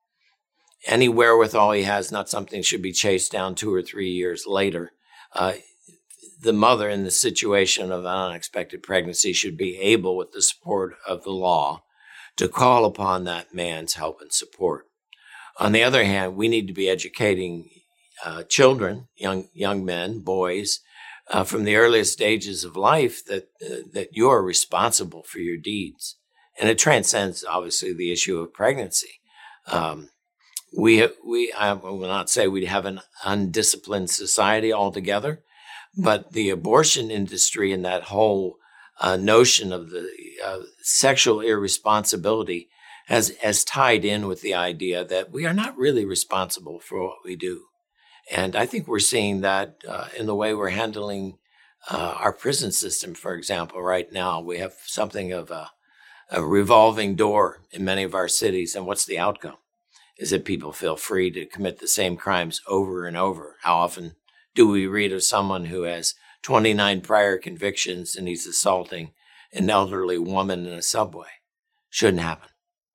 Any wherewithal he has, not something that should be chased down two or three years later. Uh, the mother in the situation of an unexpected pregnancy should be able, with the support of the law, to call upon that man's help and support. On the other hand, we need to be educating uh, children, young young men, boys, uh, from the earliest stages of life that uh, that you are responsible for your deeds, and it transcends obviously the issue of pregnancy. Um, we we I will not say we have an undisciplined society altogether, but the abortion industry and that whole Uh, notion of the uh, sexual irresponsibility has, has tied in with the idea that we are not really responsible for what we do. And I think we're seeing that uh, in the way we're handling uh, our prison system, for example. Right now, we have something of a, a revolving door in many of our cities. And what's the outcome? Is that people feel free to commit the same crimes over and over. How often do we read of someone who has twenty-nine prior convictions and he's assaulting an elderly woman in a subway? Shouldn't happen.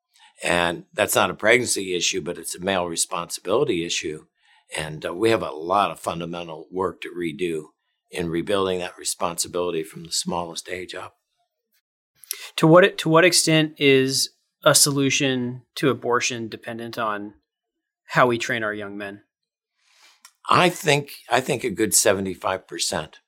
And that's not a pregnancy issue, but it's a male responsibility issue. And uh, we have a lot of fundamental work to redo in rebuilding that responsibility from the smallest age up. To what to what extent is a solution to abortion dependent on how we train our young men? I think I think a good seventy-five percent.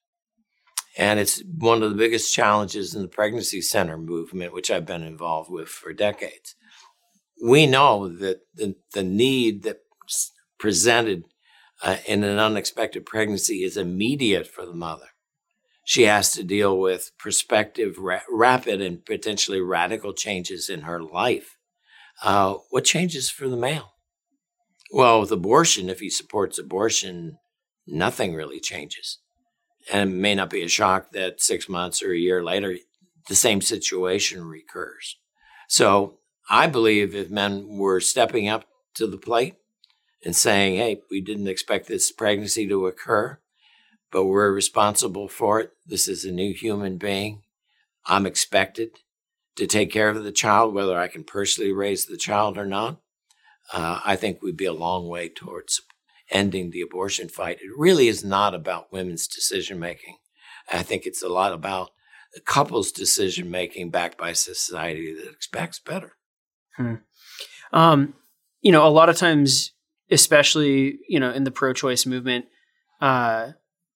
And it's one of the biggest challenges in the pregnancy center movement, which I've been involved with for decades. We know that the, the need that's presented uh, in an unexpected pregnancy is immediate for the mother. She has to deal with prospective, ra- rapid, and potentially radical changes in her life. Uh, what changes for the male? Well, with abortion, if he supports abortion, nothing really changes. And it may not be a shock that six months or a year later, the same situation recurs. So I believe if men were stepping up to the plate and saying, hey, we didn't expect this pregnancy to occur, but we're responsible for it. This is a new human being. I'm expected to take care of the child, whether I can personally raise the child or not. Uh, I think we'd be a long way towards ending the abortion fight. It really is not about women's decision-making. I think it's a lot about the couple's decision-making backed by a society that expects better. Hmm. Um, you know, a lot of times, especially, you know, in the pro-choice movement, uh,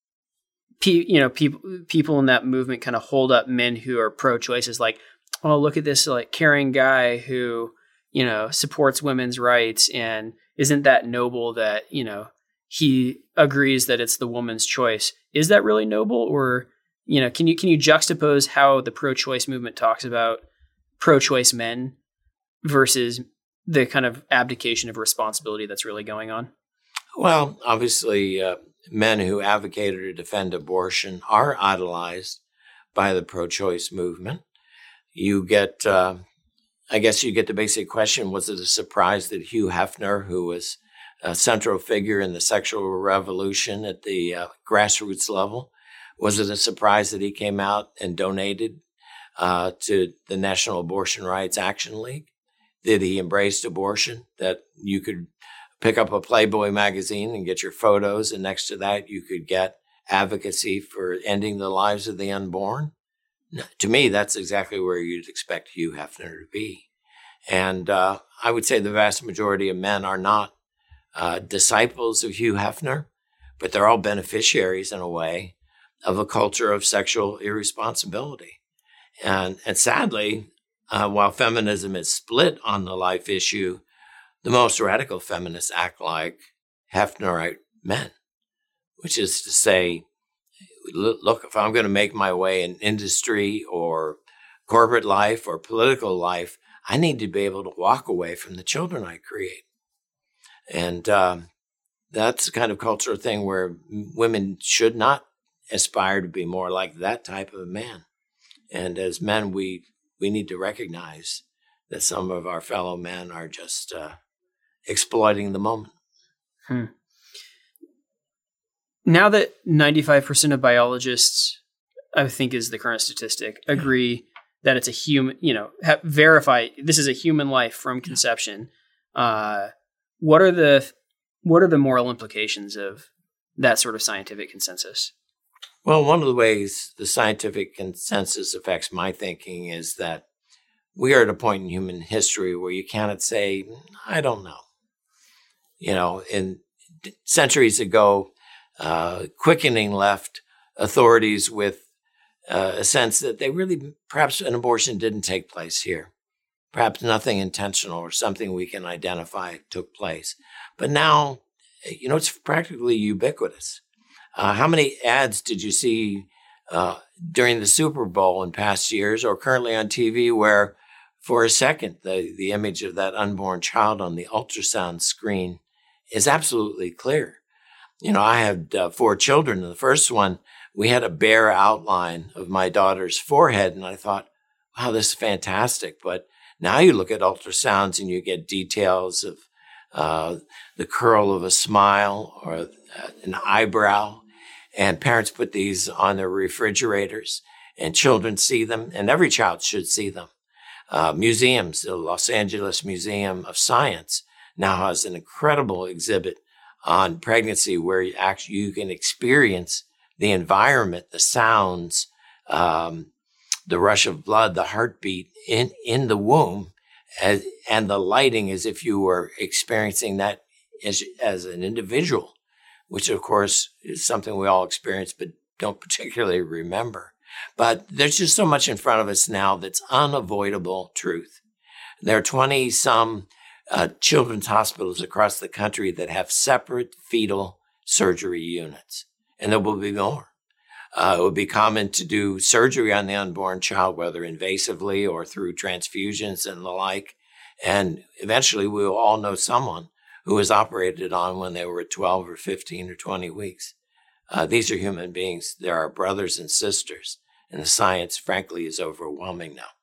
pe- you know, people people in that movement kind of hold up men who are pro-choice as like, oh, look at this like caring guy who, you know, supports women's rights, and isn't that noble that, you know, he agrees that it's the woman's choice. Is that really noble? Or, you know, can you can you juxtapose how the pro-choice movement talks about pro-choice men versus the kind of abdication of responsibility that's really going on? Well, obviously, uh, men who advocate or defend abortion are idolized by the pro-choice movement. You get... Uh, I guess you get the basic question, was it a surprise that Hugh Hefner, who was a central figure in the sexual revolution at the uh, grassroots level, was it a surprise that he came out and donated uh, to the National Abortion Rights Action League? Did he embrace abortion, that you could pick up a Playboy magazine and get your photos, and next to that you could get advocacy for ending the lives of the unborn? To me, that's exactly where you'd expect Hugh Hefner to be. And uh, I would say the vast majority of men are not uh, disciples of Hugh Hefner, but they're all beneficiaries in a way of a culture of sexual irresponsibility. And, and sadly, uh, while feminism is split on the life issue, the most radical feminists act like Hefnerite men, which is to say, look, if I'm going to make my way in industry or corporate life or political life, I need to be able to walk away from the children I create. And um, that's the kind of cultural thing where women should not aspire to be more like that type of a man. And as men, we we need to recognize that some of our fellow men are just uh, exploiting the moment. Hmm. Now that ninety-five percent of biologists, I think is the current statistic, agree that it's a human, you know, ha- verify this is a human life from conception. Uh, what are the what are the moral implications of that sort of scientific consensus? Well, one of the ways the scientific consensus affects my thinking is that we are at a point in human history where you cannot say, I don't know. You know, in centuries ago, uh, quickening left authorities with uh, a sense that they really, perhaps an abortion didn't take place here. Perhaps nothing intentional or something we can identify took place. But now, you know, it's practically ubiquitous. Uh, how many ads did you see uh, during the Super Bowl in past years or currently on T V where for a second the, the image of that unborn child on the ultrasound screen is absolutely clear? You know, I had uh, four children. In the first one, we had a bare outline of my daughter's forehead, and I thought, wow, this is fantastic. But now you look at ultrasounds and you get details of uh, the curl of a smile or uh, an eyebrow. And parents put these on their refrigerators, and children see them, and every child should see them. Uh, museums, the Los Angeles Museum of Science now has an incredible exhibit on pregnancy where you actually you can experience the environment, the sounds, um, the rush of blood, the heartbeat in, in the womb, as, and the lighting as if you were experiencing that as, as an individual, which of course is something we all experience but don't particularly remember. But there's just so much in front of us now that's unavoidable truth. There are twenty some uh, children's hospitals across the country that have separate fetal surgery units, and there will be more. Uh, it would be common to do surgery on the unborn child, whether invasively or through transfusions and the like. And eventually we will all know someone who was operated on when they were twelve or fifteen or twenty weeks. Uh, these are human beings. There are brothers and sisters, and the science, frankly, is overwhelming now.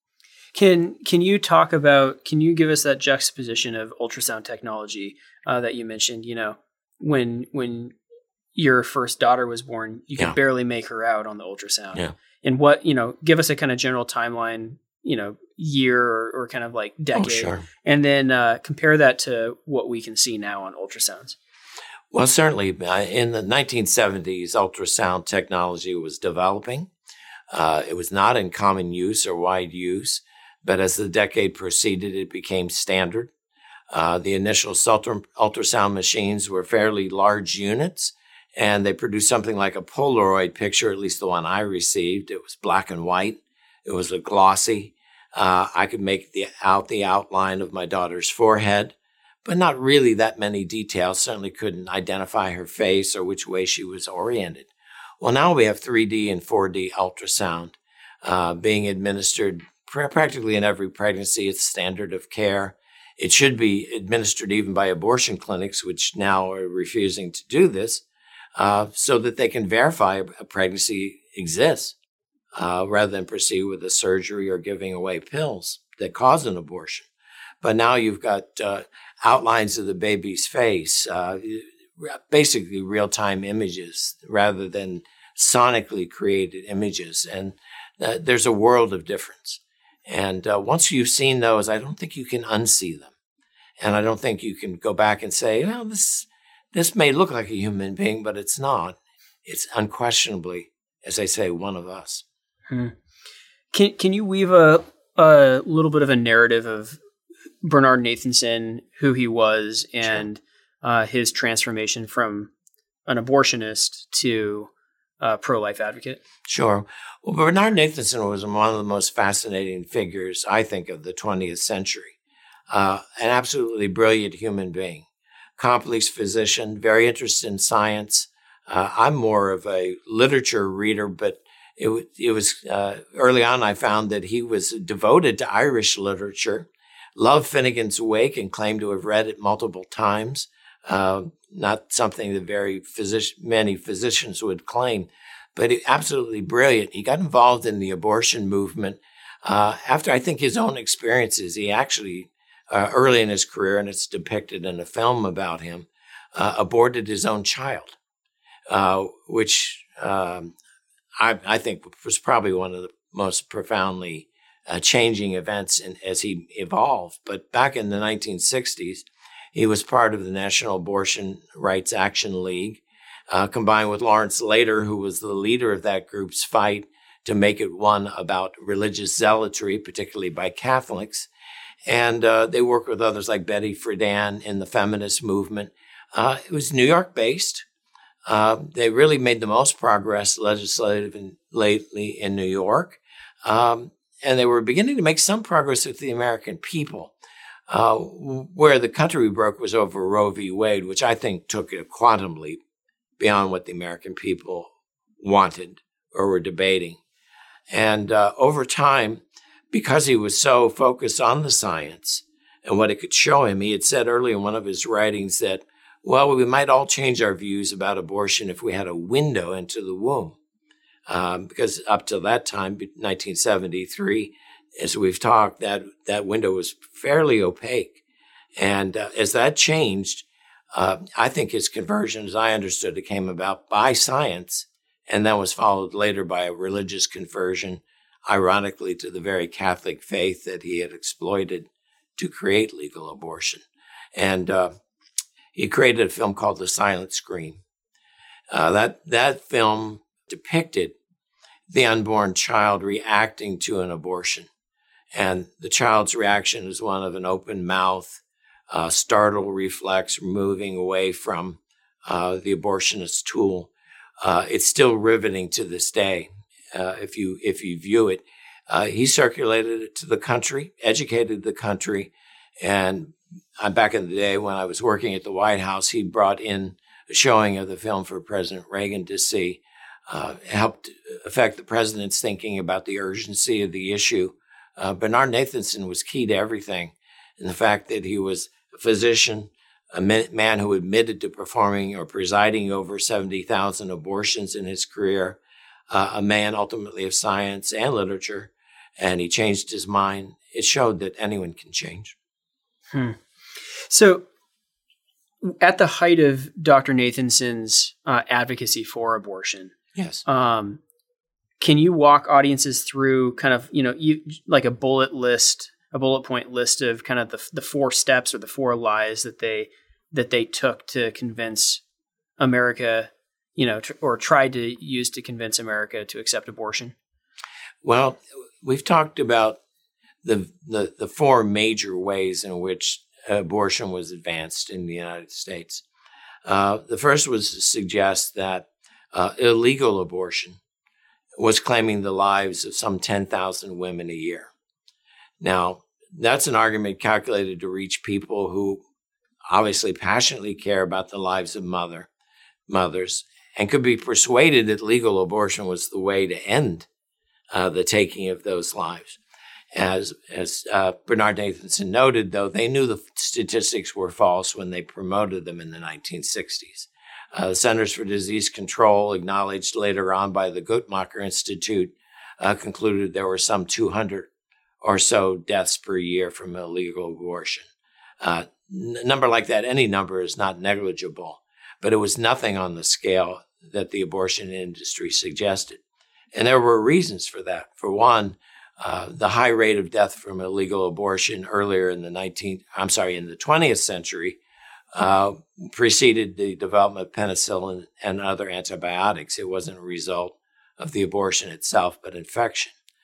Can can you talk about, can you give us that juxtaposition of ultrasound technology uh, that you mentioned? You know, when when your first daughter was born, you could Yeah. barely make her out on the ultrasound. Yeah. And what, you know, give us a kind of general timeline, you know, year or, or kind of like decade. Oh, sure. And then uh, compare that to what we can see now on ultrasounds. Well, certainly uh, in the nineteen seventies, ultrasound technology was developing. Uh, it was not in common use or wide use, but as the decade proceeded, it became standard. Uh, the initial ultra- ultrasound machines were fairly large units, and they produced something like a Polaroid picture, at least the one I received. It was black and white. It was a glossy. Uh, I could make the, out the outline of my daughter's forehead, but not really that many details. Certainly couldn't identify her face or which way she was oriented. Well, now we have three D and four D ultrasound uh, being administered pr- practically in every pregnancy. It's standard of care. It should be administered even by abortion clinics, which now are refusing to do this, uh, so that they can verify a pregnancy exists uh, rather than proceed with a surgery or giving away pills that cause an abortion. But now you've got uh, outlines of the baby's face, uh, basically real-time images rather than sonically created images. And uh, there's a world of difference. And uh, once you've seen those, I don't think you can unsee them. And I don't think you can go back and say, well, this this may look like a human being, but it's not. It's unquestionably, as I say, one of us. Hmm. Can can you weave a, a little bit of a narrative of Bernard Nathanson, who he was, and sure. uh, his transformation from an abortionist to a pro-life advocate? Sure. Well, Bernard Nathanson was one of the most fascinating figures, I think, of the twentieth century. Uh, an absolutely brilliant human being, accomplished physician, very interested in science. Uh, I'm more of a literature reader, but it, it was uh, early on I found that he was devoted to Irish literature, loved Finnegan's Wake and claimed to have read it multiple times. Uh, not something that very physici- many physicians would claim, but he, absolutely brilliant. He got involved in the abortion movement uh, after, I think, his own experiences. He actually, uh, early in his career, and it's depicted in a film about him, uh, aborted his own child, uh, which um, I, I think was probably one of the most profoundly uh, changing events in, as he evolved. But back in the nineteen sixties, he was part of the National Abortion Rights Action League, uh, combined with Lawrence Lader, who was the leader of that group's fight to make it one about religious zealotry, particularly by Catholics. And uh, they worked with others like Betty Friedan in the feminist movement. Uh, it was New York-based. Uh, they really made the most progress legislatively lately in New York. Um, and they were beginning to make some progress with the American people. Uh, where the country broke was over Roe v. Wade, which I think took a quantum leap beyond what the American people wanted or were debating. And uh, over time, because he was so focused on the science and what it could show him, he had said early in one of his writings that, well, we might all change our views about abortion if we had a window into the womb. Um, because up to that time, nineteen seventy-three, as we've talked, that, that window was fairly opaque. And uh, as that changed, uh, I think his conversion, as I understood it, came about by science, and then was followed later by a religious conversion, ironically, to the very Catholic faith that he had exploited to create legal abortion. And uh, he created a film called The Silent Scream. Uh, that, that film depicted the unborn child reacting to an abortion. And the child's reaction is one of an open mouth, uh, startle reflex, moving away from uh, the abortionist's tool. Uh, it's still riveting to this day uh, if you if you view it. Uh, he circulated it to the country, educated the country, and uh, back in the day when I was working at the White House, he brought in a showing of the film for President Reagan to see. Uh, helped affect the president's thinking about the urgency of the issue. Uh, Bernard Nathanson was key to everything, and the fact that he was a physician, a man who admitted to performing or presiding over seventy thousand abortions in his career, uh, a man ultimately of science and literature, and he changed his mind. It showed that anyone can change. Hmm. So at the height of Doctor Nathanson's uh, advocacy for abortion, yes. Um, Can you walk audiences through kind of, you know, you, like a bullet list, a bullet point list of kind of the the four steps or the four lies that they that they took to convince America, you know, tr- or tried to use to convince America to accept abortion? Well, we've talked about the the, the four major ways in which abortion was advanced in the United States. Uh, the first was to suggest that uh, illegal abortion was claiming the lives of some ten thousand women a year. Now, that's an argument calculated to reach people who obviously passionately care about the lives of mother, mothers and could be persuaded that legal abortion was the way to end uh, the taking of those lives. As, as uh, Bernard Nathanson noted, though, they knew the statistics were false when they promoted them in the nineteen sixties. Uh, the Centers for Disease Control, acknowledged later on by the Guttmacher Institute, uh, concluded there were some two hundred or so deaths per year from illegal abortion. Uh, a number like that, any number is not negligible, but it was nothing on the scale that the abortion industry suggested. And there were reasons for that. For one, uh, the high rate of death from illegal abortion earlier in the nineteenth, I'm sorry, in the twentieth century, Uh, preceded the development of penicillin and other antibiotics. It wasn't a result of the abortion itself, but infection.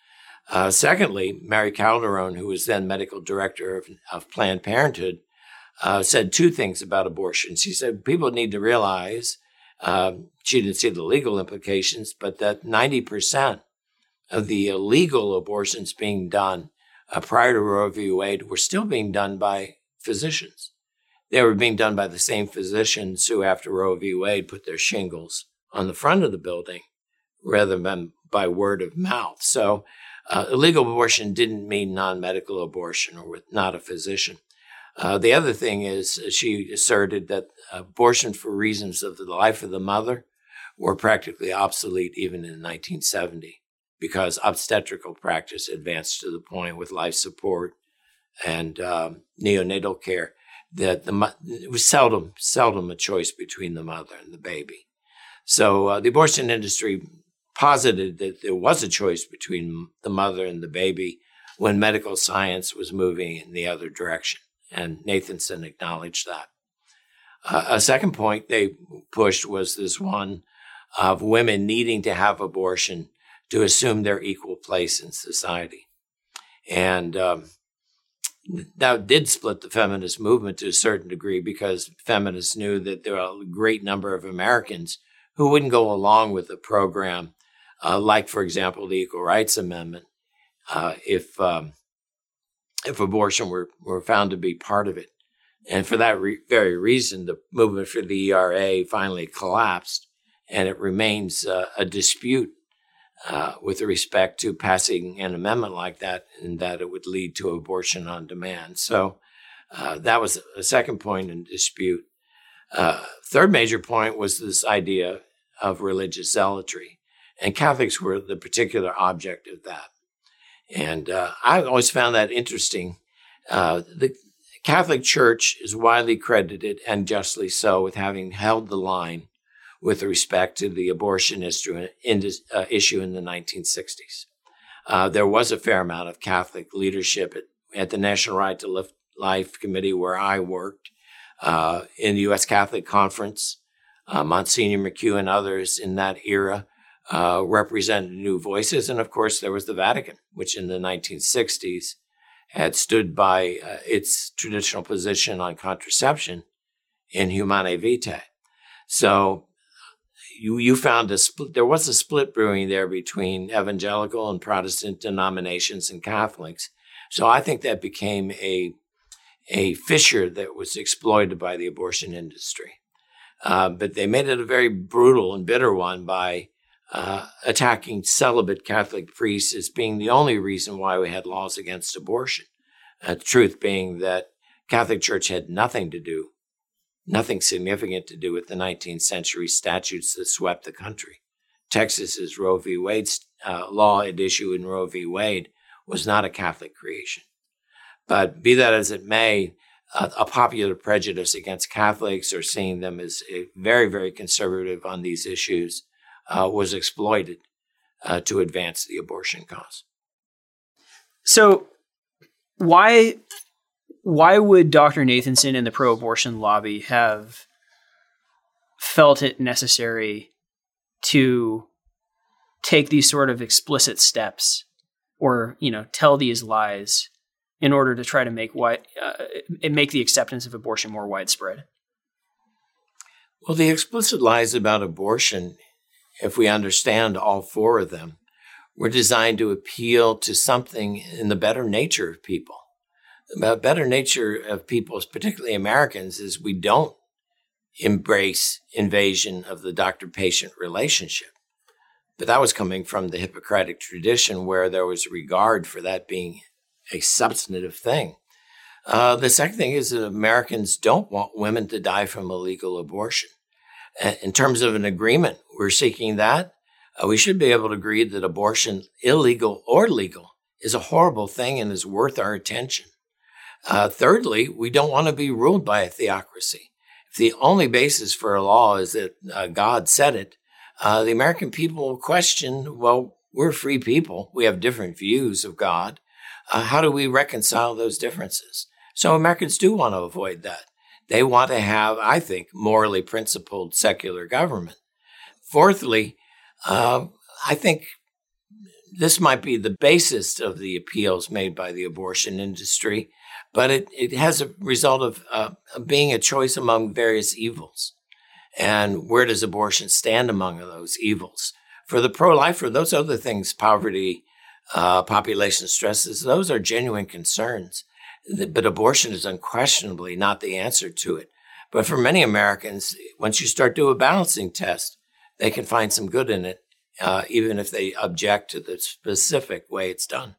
Uh, secondly, Mary Calderon, who was then medical director of, of Planned Parenthood, uh, said two things about abortion. She said people need to realize, um, she didn't see the legal implications, but that ninety percent of the illegal abortions being done uh, prior to Roe v. Wade were still being done by physicians. They were being done by the same physicians who, after Roe v. Wade, put their shingles on the front of the building rather than by word of mouth. So uh, illegal abortion didn't mean non-medical abortion or with not a physician. Uh, the other thing is uh, she asserted that abortion for reasons of the life of the mother were practically obsolete even in nineteen seventy because obstetrical practice advanced to the point with life support and um, neonatal care that the it was seldom seldom a choice between the mother and the baby. So uh, the abortion industry posited that there was a choice between the mother and the baby when medical science was moving in the other direction. And Nathanson acknowledged that. Uh, a second point they pushed was this one of women needing to have abortion to assume their equal place in society. And um, that did split the feminist movement to a certain degree because feminists knew that there are a great number of Americans who wouldn't go along with the program, uh, like, for example, the Equal Rights Amendment, uh, if um, if abortion were, were found to be part of it. And for that re- very reason, the movement for the E R A finally collapsed, and it remains uh, a dispute uh, with respect to passing an amendment like that, and that it would lead to abortion on demand. So uh, that was a second point in dispute. Uh, third major point was this idea of religious zealotry, and Catholics were the particular object of that. And uh, I always found that interesting. Uh, the Catholic Church is widely credited, and justly so, with having held the line with respect to the abortion issue in, uh, issue in the nineteen sixties. Uh, there was a fair amount of Catholic leadership at, at the National Right to Life Committee where I worked, uh, in the U S Catholic Conference. Uh, Monsignor McHugh and others in that era uh, represented new voices. And of course, there was the Vatican, which in the nineteen sixties had stood by uh, its traditional position on contraception in Humanae Vitae. So you you found a split, there was a split brewing there between evangelical and Protestant denominations and Catholics. So I think that became a, a fissure that was exploited by the abortion industry. Uh, but they made it a very brutal and bitter one by uh, attacking celibate Catholic priests as being the only reason why we had laws against abortion. Uh, the truth being that Catholic Church had nothing to do, nothing significant to do with the nineteenth century statutes that swept the country. Texas's Roe v. Wade uh, law at issue in Roe v. Wade was not a Catholic creation. But be that as it may, uh, a popular prejudice against Catholics or seeing them as a very, very conservative on these issues uh, was exploited uh, to advance the abortion cause. So why why would Doctor Nathanson and the pro-abortion lobby have felt it necessary to take these sort of explicit steps or, you know, tell these lies in order to try to make wide, uh, make the acceptance of abortion more widespread? Well, the explicit lies about abortion, if we understand all four of them, were designed to appeal to something in the better nature of people. The better nature of people, particularly Americans, is we don't embrace invasion of the doctor-patient relationship. But that was coming from the Hippocratic tradition where there was regard for that being a substantive thing. Uh, the second thing is that Americans don't want women to die from illegal abortion. In terms of an agreement, we're seeking that. Uh, we should be able to agree that abortion, illegal or legal, is a horrible thing and is worth our attention. Uh, thirdly, we don't want to be ruled by a theocracy. If the only basis for a law is that uh, God said it, uh, the American people will question, well, we're free people. We have different views of God. Uh, how do we reconcile those differences? So Americans do want to avoid that. They want to have, I think, morally principled secular government. Fourthly, uh, I think this might be the basis of the appeals made by the abortion industry, but it, it has a result of, uh, of being a choice among various evils. And where does abortion stand among those evils? For the pro-lifer, those other things, poverty, uh, population stresses, those are genuine concerns. But abortion is unquestionably not the answer to it. But for many Americans, once you start doing a balancing test, they can find some good in it, uh, even if they object to the specific way it's done.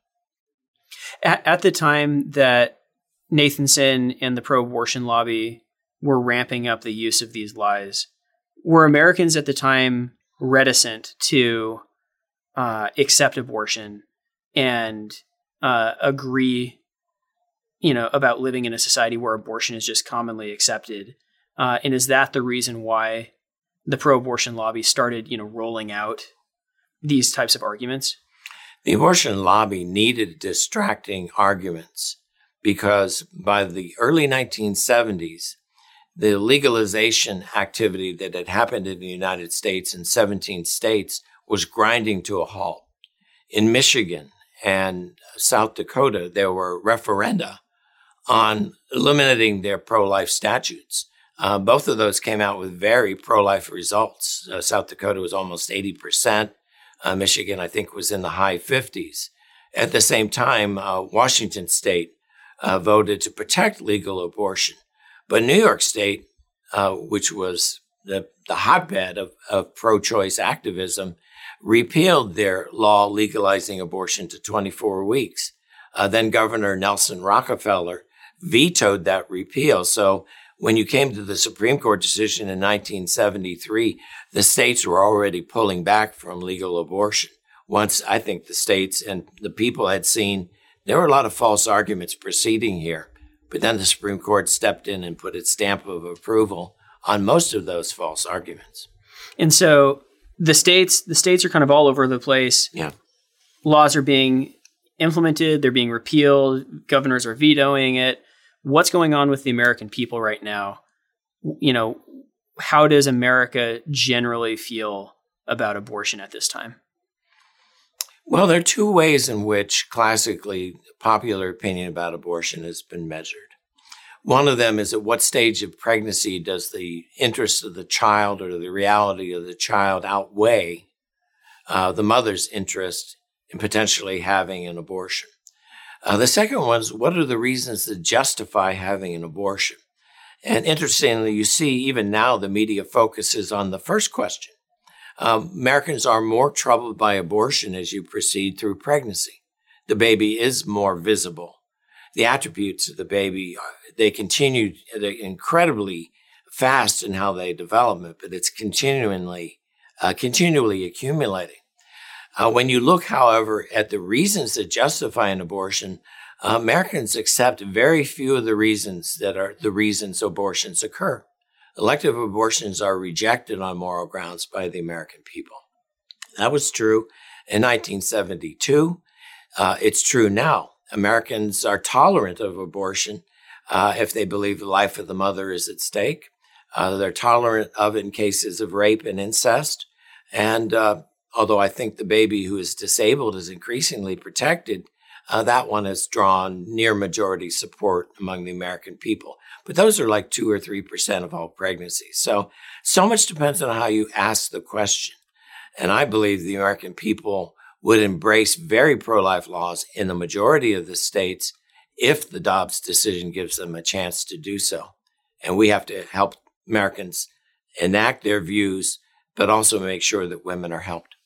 At, at the time that Nathanson and the pro-abortion lobby were ramping up the use of these lies, were Americans at the time reticent to uh, accept abortion and uh, agree, you know, about living in a society where abortion is just commonly accepted? Uh, and is that the reason why the pro-abortion lobby started, you know, rolling out these types of arguments? The abortion lobby needed distracting arguments because by the early nineteen seventies, the legalization activity that had happened in the United States in seventeen states was grinding to a halt. In Michigan and South Dakota, there were referenda on eliminating their pro-life statutes. Uh, both of those came out with very pro-life results. Uh, South Dakota was almost eighty percent. Uh, Michigan, I think, was in the high fifties. At the same time, uh, Washington State uh, voted to protect legal abortion. But New York State, uh, which was the, the hotbed of, of pro-choice activism, repealed their law legalizing abortion to twenty-four weeks. Uh, then Governor Nelson Rockefeller vetoed that repeal. So when you came to the Supreme Court decision in nineteen seventy-three, the states were already pulling back from legal abortion. Once I think the states and the people had seen there were a lot of false arguments proceeding here. But then the Supreme Court stepped in and put its stamp of approval on most of those false arguments. And so the states, the states are kind of all over the place. Yeah. Laws are being implemented. They're being repealed. Governors are vetoing it. What's going on with the American people right now? You know, how does America generally feel about abortion at this time? Well, there are two ways in which classically popular opinion about abortion has been measured. One of them is at what stage of pregnancy does the interest of the child or the reality of the child outweigh uh, the mother's interest in potentially having an abortion. Uh, the second one is what are the reasons that justify having an abortion? And interestingly, you see even now the media focuses on the first question. Um, Americans are more troubled by abortion as you proceed through pregnancy. The baby is more visible. The attributes of the baby, they continue, they're incredibly fast in how they develop, but it's continually, uh, continually accumulating. Uh, when you look, however, at the reasons that justify an abortion, uh, Americans accept very few of the reasons that are the reasons abortions occur. Elective abortions are rejected on moral grounds by the American people. That was true in nineteen seventy-two. Uh, it's true now. Americans are tolerant of abortion uh, if they believe the life of the mother is at stake. Uh, they're tolerant of it in cases of rape and incest. And uh, although I think the baby who is disabled is increasingly protected, uh, that one has drawn near majority support among the American people. But those are like two or three percent of all pregnancies. So, so much depends on how you ask the question. And I believe the American people would embrace very pro-life laws in the majority of the states if the Dobbs decision gives them a chance to do so. And we have to help Americans enact their views, but also make sure that women are helped.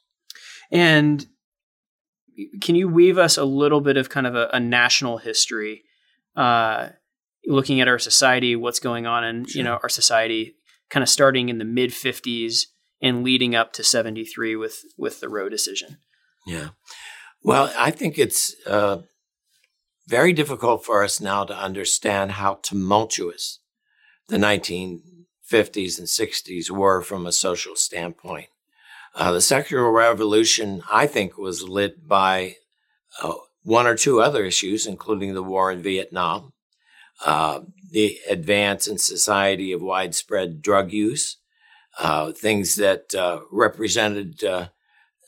And can you weave us a little bit of kind of a, a national history, uh, looking at our society, what's going on in, sure. you know, our society, kind of starting in the mid fifties and leading up to seventy-three with, with the Roe decision? Yeah. Well, I think it's uh, very difficult for us now to understand how tumultuous the nineteen fifties and sixties were from a social standpoint. Uh, the sexual revolution, I think, was lit by uh, one or two other issues, including the war in Vietnam, uh, the advance in society of widespread drug use, uh, things that uh, represented uh,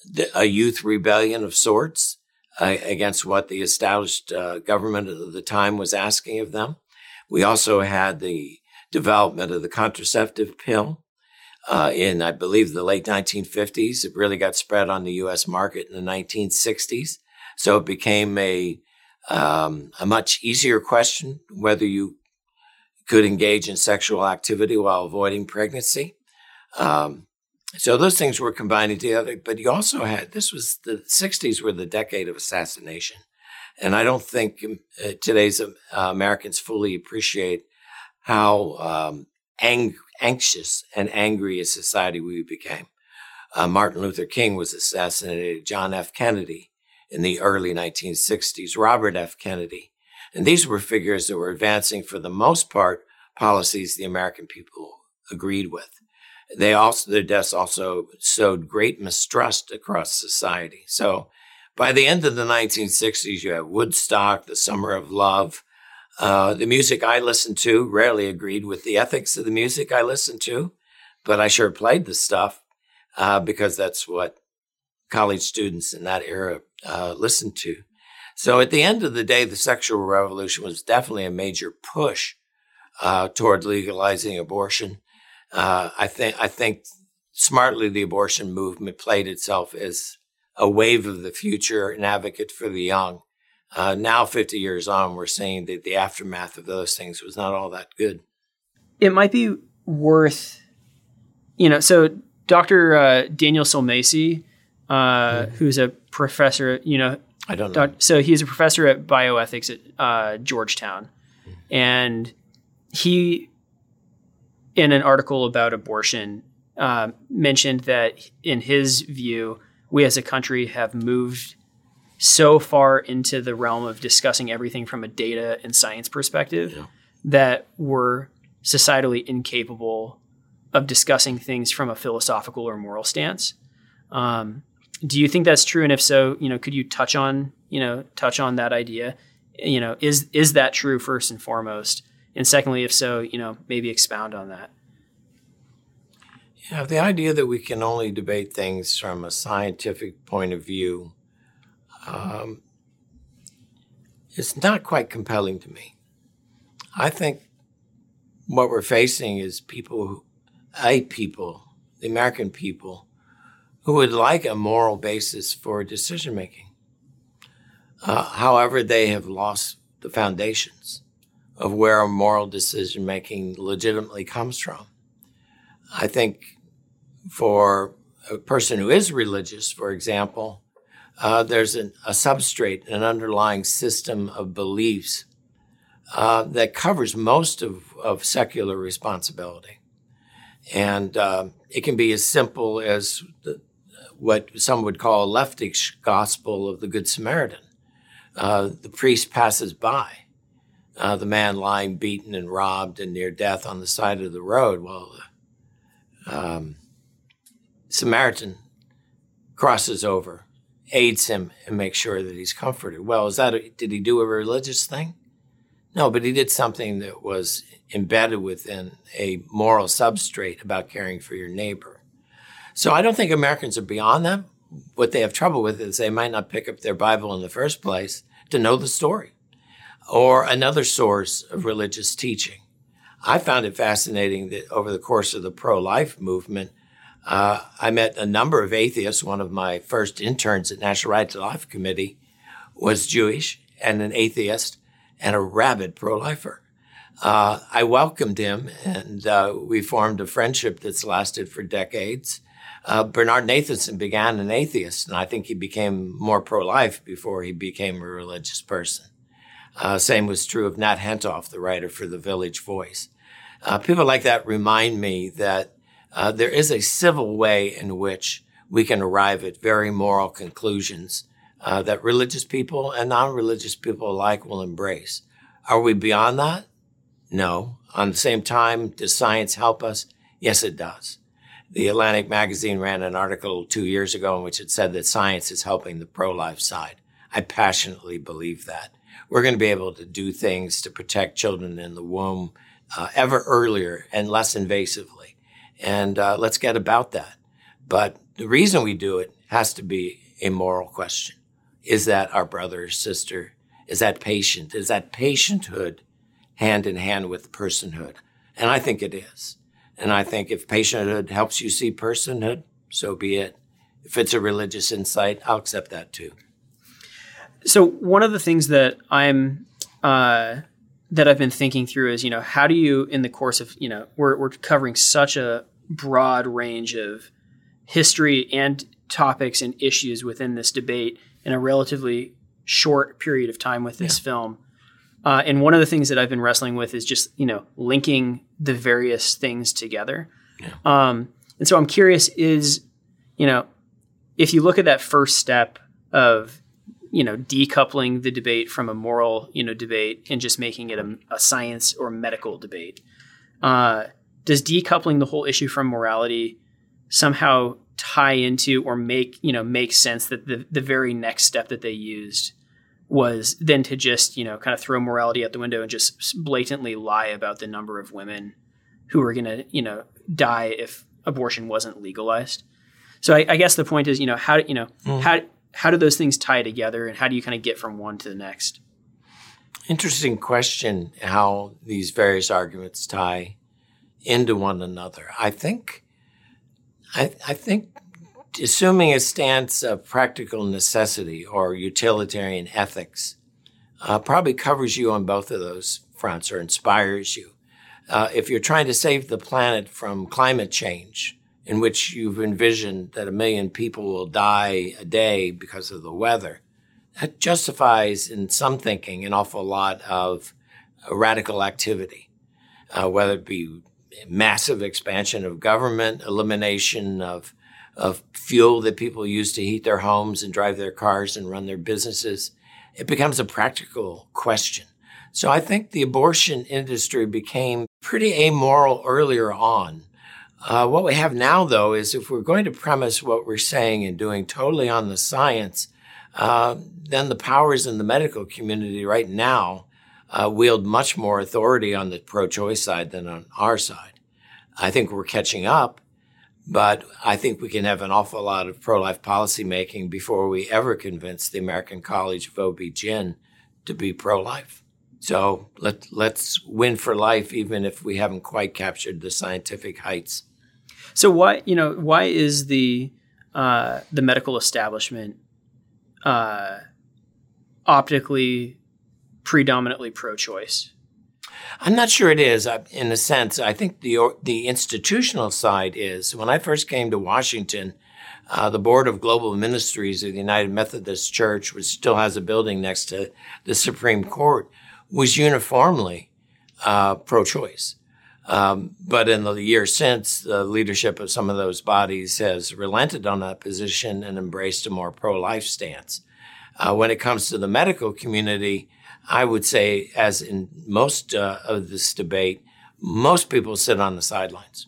a youth rebellion of sorts uh, against what the established uh, government of the time was asking of them. We also had the development of the contraceptive pill uh, in, I believe, the late nineteen fifties. It really got spread on the U S market in the nineteen sixties. So it became a um, a much easier question whether you could engage in sexual activity while avoiding pregnancy. Um, so those things were combining together. But you also had, this was, the sixties were the decade of assassination. And I don't think uh, today's uh, Americans fully appreciate how um, ang- anxious and angry a society we became. Uh, Martin Luther King was assassinated, John F. Kennedy in the early nineteen sixties, Robert F. Kennedy. And these were figures that were advancing, for the most part, policies the American people agreed with. They also, their deaths also sowed great mistrust across society. So by the end of the nineteen sixties, you have Woodstock, the Summer of Love. Uh, the music I listened to rarely agreed with the ethics of the music I listened to, but I sure played the stuff uh, because that's what college students in that era uh, listened to. So at the end of the day, the sexual revolution was definitely a major push uh, toward legalizing abortion. Uh, I think I think smartly the abortion movement played itself as a wave of the future, an advocate for the young. Uh, now, fifty years on, we're seeing that the aftermath of those things was not all that good. It might be worth, you know, so Doctor Uh, Daniel Sulmasy, uh, mm-hmm. who's a professor, you know, I don't know. Doc, so he's a professor at bioethics at uh, Georgetown. Mm-hmm. And he, in an article about abortion, uh, mentioned that in his view, we as a country have moved so far into the realm of discussing everything from a data and science perspective yeah. that we're societally incapable of discussing things from a philosophical or moral stance. Um, do you think that's true? And if so, you know, could you touch on, you know, touch on that idea? You know, is is that true first and foremost? And secondly, if so, you know, maybe expound on that. Yeah, the idea that we can only debate things from a scientific point of view um, is not quite compelling to me. I think what we're facing is people, who, a people, the American people, who would like a moral basis for decision making. Uh, however, they have lost the foundations of where a moral decision making legitimately comes from. I think for a person who is religious, for example, uh, there's an, a substrate, an underlying system of beliefs uh, that covers most of, of secular responsibility. And uh, it can be as simple as the, what some would call a leftish gospel of the Good Samaritan. Uh, the priest passes by uh, the man lying beaten and robbed and near death on the side of the road. Well, um, Samaritan crosses over, aids him, and makes sure that he's comforted. Well, is that a, did he do a religious thing? No, but he did something that was embedded within a moral substrate about caring for your neighbor. So I don't think Americans are beyond that. What they have trouble with is they might not pick up their Bible in the first place to know the story or another source of religious teaching. I found it fascinating that over the course of the pro-life movement, uh, I met a number of atheists. One of my first interns at National Right to Life Committee was Jewish and an atheist and a rabid pro-lifer. Uh, I welcomed him, and uh, we formed a friendship that's lasted for decades. Uh, Bernard Nathanson began an atheist, and I think he became more pro-life before he became a religious person. Uh, same was true of Nat Hentoff, the writer for The Village Voice. Uh, people like that remind me that uh, there is a civil way in which we can arrive at very moral conclusions uh, that religious people and non-religious people alike will embrace. Are we beyond that? No. On the same time, does science help us? Yes, it does. The Atlantic magazine ran an article two years ago in which it said that science is helping the pro-life side. I passionately believe that. We're going to be able to do things to protect children in the womb uh, ever earlier and less invasively. And uh, let's get about that. But the reason we do it has to be a moral question. Is that our brother or sister? Is that patient? Is that patienthood hand in hand with personhood? And I think it is. And I think if patienthood helps you see personhood, so be it. If it's a religious insight, I'll accept that too. So one of the things that I'm uh, that I've been thinking through is, you know, how do you, in the course of, you know, we're we're covering such a broad range of history and topics and issues within this debate in a relatively short period of time with this yeah. film. Uh, and one of the things that I've been wrestling with is just, you know, linking the various things together. Yeah. Um, and so I'm curious is, you know, if you look at that first step of, you know, decoupling the debate from a moral, you know, debate and just making it a, a science or medical debate, uh, does decoupling the whole issue from morality somehow tie into or make, you know, make sense that the, the very next step that they used was then to just, you know, kind of throw morality out the window and just blatantly lie about the number of women who were going to, you know, die if abortion wasn't legalized? So I, I guess the point is, you know, how, you know, mm. how, how do those things tie together and how do you kind of get from one to the next? Interesting question, how these various arguments tie into one another. I think, I, I think assuming a stance of practical necessity or utilitarian ethics uh, probably covers you on both of those fronts or inspires you. Uh, if you're trying to save the planet from climate change, in which you've envisioned that a million people will die a day because of the weather, that justifies, in some thinking, an awful lot of radical activity, uh, whether it be massive expansion of government, elimination of of fuel that people use to heat their homes and drive their cars and run their businesses. It becomes a practical question. So I think the abortion industry became pretty amoral earlier on. Uh, what we have now, though, is if we're going to premise what we're saying and doing totally on the science, uh, then the powers in the medical community right now uh, wield much more authority on the pro-choice side than on our side. I think we're catching up, but I think we can have an awful lot of pro-life policy making before we ever convince the American College of O B G Y N to be pro-life. So let, let's win for life, even if we haven't quite captured the scientific heights. So why, you know, why is the uh, the medical establishment uh, optically predominantly pro-choice? I'm not sure it is. In a sense, I think the the institutional side is. When I first came to Washington, uh, the Board of Global Ministries of the United Methodist Church, which still has a building next to the Supreme Court, was uniformly uh, pro-choice. Um, but in the years since, the leadership of some of those bodies has relented on that position and embraced a more pro-life stance. Uh, when it comes to the medical community, I would say, as in most uh, of this debate, most people sit on the sidelines.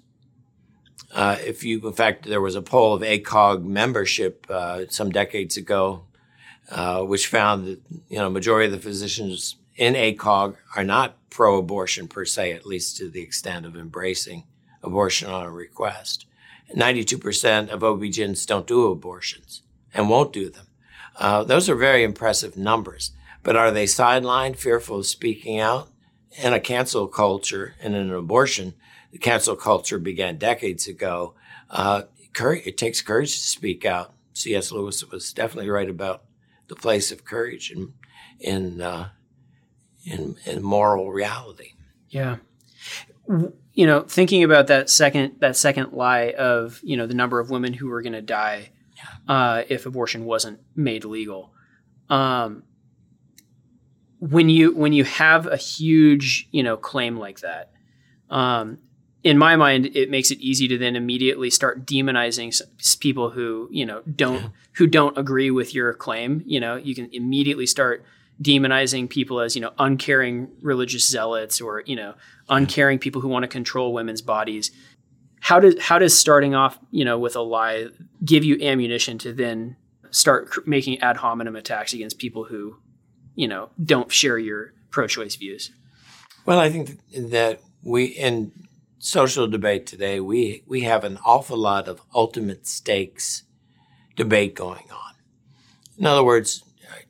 Uh, if you, in fact, there was a poll of A C O G membership uh, some decades ago, uh, which found that, you know, majority of the physicians in A C O G are not pro-abortion per se, at least to the extent of embracing abortion on a request. ninety-two percent of O B G Y Ns don't do abortions and won't do them. Uh, those are very impressive numbers. But are they sidelined, fearful of speaking out? In a cancel culture and in an abortion, the cancel culture began decades ago. Uh, it takes courage to speak out. C S Lewis was definitely right about the place of courage in in uh, in, in moral reality. Yeah, you know, thinking about that second that second lie of, you know, the number of women who were going to die yeah. uh, if abortion wasn't made legal. Um, when you when you have a huge, you know, claim like that, um, in my mind, it makes it easy to then immediately start demonizing people who, you know, don't yeah. who don't agree with your claim. You know, you can immediately start demonizing people as, you know, uncaring religious zealots or, you know, uncaring people who want to control women's bodies. How does how does starting off, you know, with a lie give you ammunition to then start cr- making ad hominem attacks against people who, you know, don't share your pro-choice views? Well, I think that we, in social debate today, we we have an awful lot of ultimate stakes debate going on. In other words,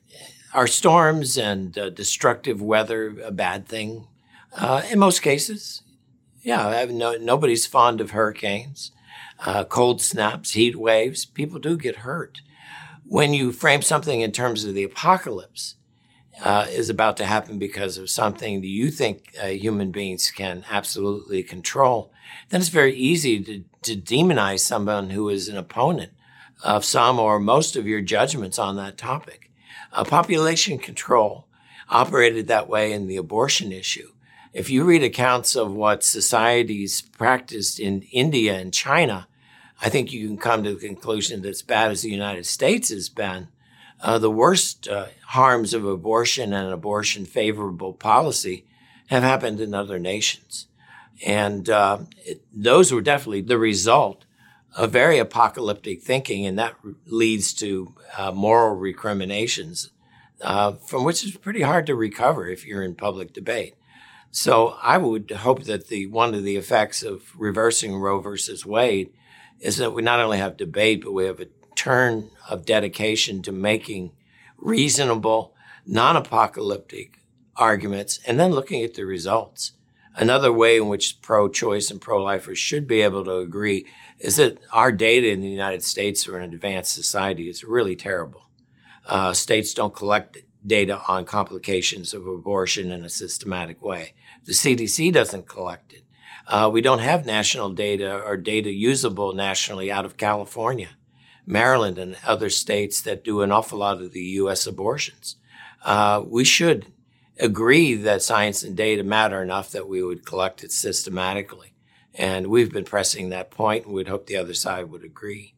are storms and uh, destructive weather a bad thing? Uh, in most cases, yeah. I no, nobody's fond of hurricanes, uh, cold snaps, heat waves. People do get hurt. When you frame something in terms of the apocalypse uh, is about to happen because of something that you think uh, human beings can absolutely control, then it's very easy to, to demonize someone who is an opponent of some or most of your judgments on that topic. Uh, population control operated that way in the abortion issue. If you read accounts of what societies practiced in India and China, I think you can come to the conclusion that as bad as the United States has been, uh, the worst uh, harms of abortion and abortion favorable policy have happened in other nations. And uh, it, those were definitely the result of very apocalyptic thinking, and that leads to uh, moral recriminations uh, from which is pretty hard to recover if you're in public debate. So I would hope that the one of the effects of reversing Roe versus Wade is that we not only have debate, but we have a turn of dedication to making reasonable, non-apocalyptic arguments and then looking at the results. Another way in which pro-choice and pro-lifers should be able to agree is that our data in the United States or an advanced society is really terrible. Uh, states don't collect data on complications of abortion in a systematic way. The C D C doesn't collect it. Uh, we don't have national data or data usable nationally out of California, Maryland, and other states that do an awful lot of the U S abortions. Uh, we should agree that science and data matter enough that we would collect it systematically. And we've been pressing that point, and we'd hope the other side would agree.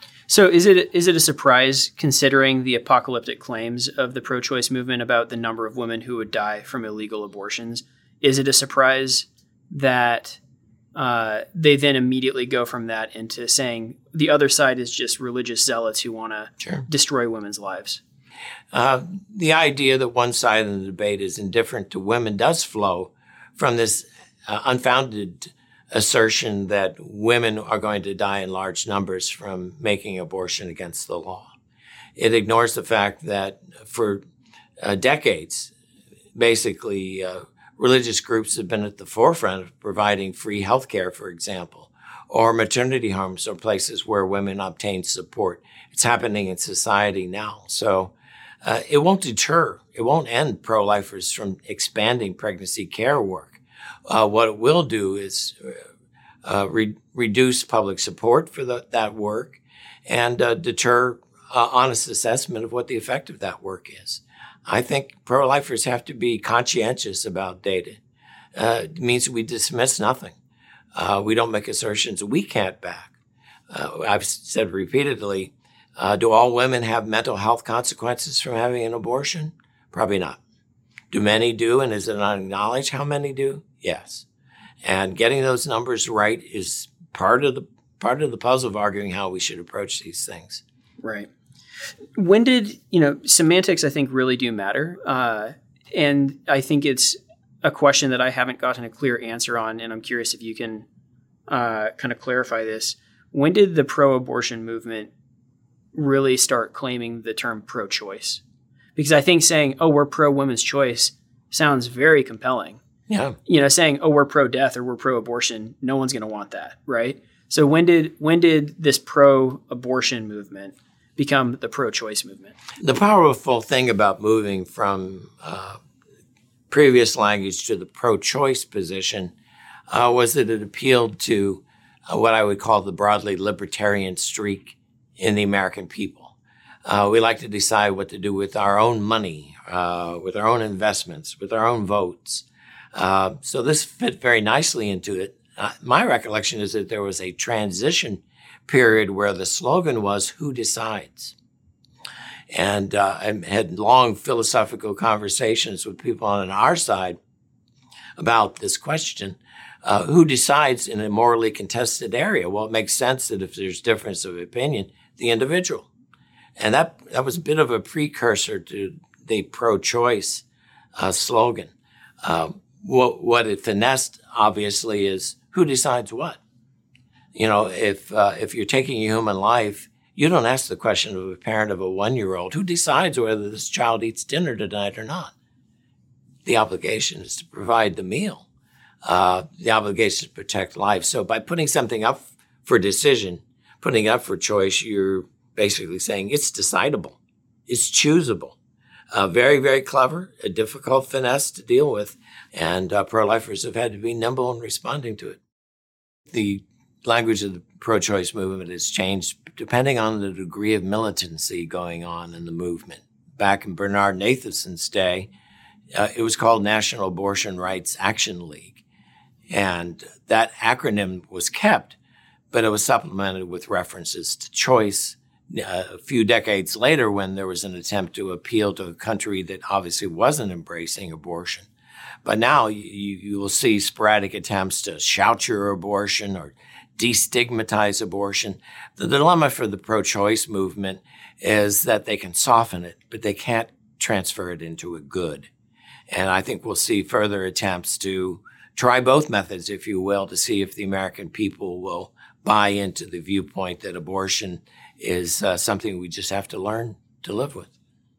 So is it is it a surprise, considering the apocalyptic claims of the pro-choice movement about the number of women who would die from illegal abortions? Is it a surprise that uh, they then immediately go from that into saying the other side is just religious zealots who want to Sure. destroy women's lives? Uh, the idea that one side of the debate is indifferent to women does flow from this uh, unfounded assertion that women are going to die in large numbers from making abortion against the law. It ignores the fact that for uh, decades, basically, uh, religious groups have been at the forefront of providing free health care, for example, or maternity homes or places where women obtain support. It's happening in society now. So uh, it won't deter, it won't end pro-lifers from expanding pregnancy care work. Uh, what it will do is uh, re- reduce public support for the, that work and uh, deter uh, honest assessment of what the effect of that work is. I think pro-lifers have to be conscientious about data. Uh, it means we dismiss nothing. Uh, we don't make assertions we can't back. Uh, I've said repeatedly, uh, do all women have mental health consequences from having an abortion? Probably not. Do many do, and is it unacknowledged how many do? Yes. And getting those numbers right is part of the part of the puzzle of arguing how we should approach these things. Right. When did, you know, semantics, I think, really do matter. Uh, and I think it's a question that I haven't gotten a clear answer on, and I'm curious if you can uh, kind of clarify this. When did the pro-abortion movement really start claiming the term pro-choice? Because I think saying, oh, we're pro-women's choice sounds very compelling. Yeah. You know, saying, oh, we're pro-death or we're pro-abortion, no one's going to want that, right? So when did when did this pro-abortion movement become the pro-choice movement? The powerful thing about moving from uh, previous language to the pro-choice position uh, was that it appealed to uh, what I would call the broadly libertarian streak in the American people. Uh, we like to decide what to do with our own money, uh, with our own investments, with our own votes. Uh, so this fit very nicely into it. Uh, my recollection is that there was a transition period where the slogan was, who decides? And uh, I had long philosophical conversations with people on our side about this question. Uh, who decides in a morally contested area? Well, it makes sense that if there's difference of opinion, the individual. And that that was a bit of a precursor to the pro-choice uh, slogan. Uh, what, what it finessed, obviously, is who decides what. You know, if uh, if you're taking a human life, You don't ask the question of a parent of a one-year-old who decides whether this child eats dinner tonight or not. The obligation is to provide the meal. Uh, the obligation to protect life. So by putting something up for decision, putting it up for choice, you're basically saying it's decidable. It's choosable. Uh, very, very clever, a difficult finesse to deal with. And uh, pro-lifers have had to be nimble in responding to it. The language of the pro-choice movement has changed depending on the degree of militancy going on in the movement. Back in Bernard Nathanson's day, uh, it was called National Abortion Rights Action League. And that acronym was kept, but it was supplemented with references to choice. Uh, a few decades later, when there was an attempt to appeal to a country that obviously wasn't embracing abortion. But now you, you will see sporadic attempts to shout your abortion or destigmatize abortion. The dilemma for the pro-choice movement is that they can soften it, but they can't transfer it into a good. And I think we'll see further attempts to try both methods, if you will, to see if the American people will buy into the viewpoint that abortion is uh, something we just have to learn to live with.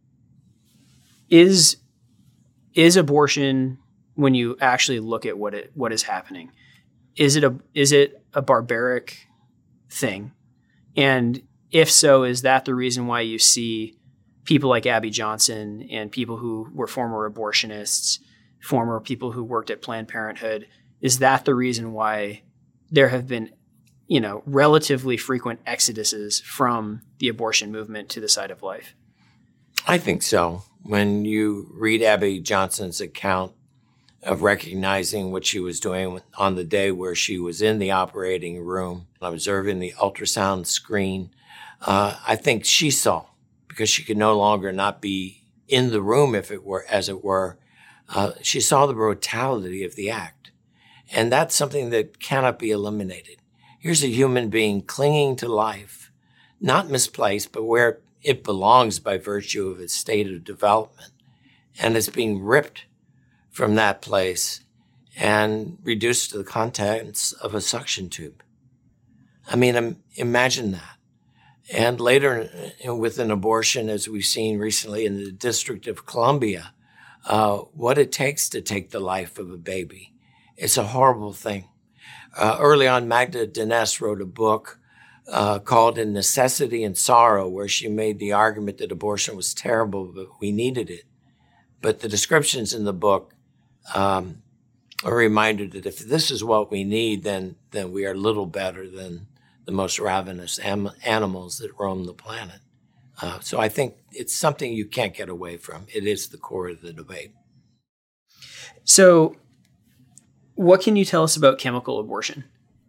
Is is abortion, when you actually look at what it what is happening, is it a is it a barbaric thing? And if so, is that the reason why you see people like Abby Johnson and people who were former abortionists, former people who worked at Planned Parenthood? Is that the reason why there have been, you know, relatively frequent exoduses from the abortion movement to the side of life? I think so. When you read Abby Johnson's account of recognizing what she was doing on the day where she was in the operating room, observing the ultrasound screen, uh, I think she saw, because she could no longer not be in the room, if it were, as it were, uh, she saw the brutality of the act. And that's something that cannot be eliminated. Here's a human being clinging to life, not misplaced, but where it belongs by virtue of its state of development. And it's being ripped from that place and reduced to the contents of a suction tube. I mean, um, imagine that. And later with an abortion, as we've seen recently in the District of Columbia, uh, what it takes to take the life of a baby. It's a horrible thing. Uh, early on, Magda Deness wrote a book uh, called In Necessity and Sorrow, where she made the argument that abortion was terrible, but we needed it. But the descriptions in the book um, are a reminder that if this is what we need, then then we are little better than the most ravenous am- animals that roam the planet. Uh, so I think it's something you can't get away from. It is the core of the debate. So what can you tell us about chemical abortion?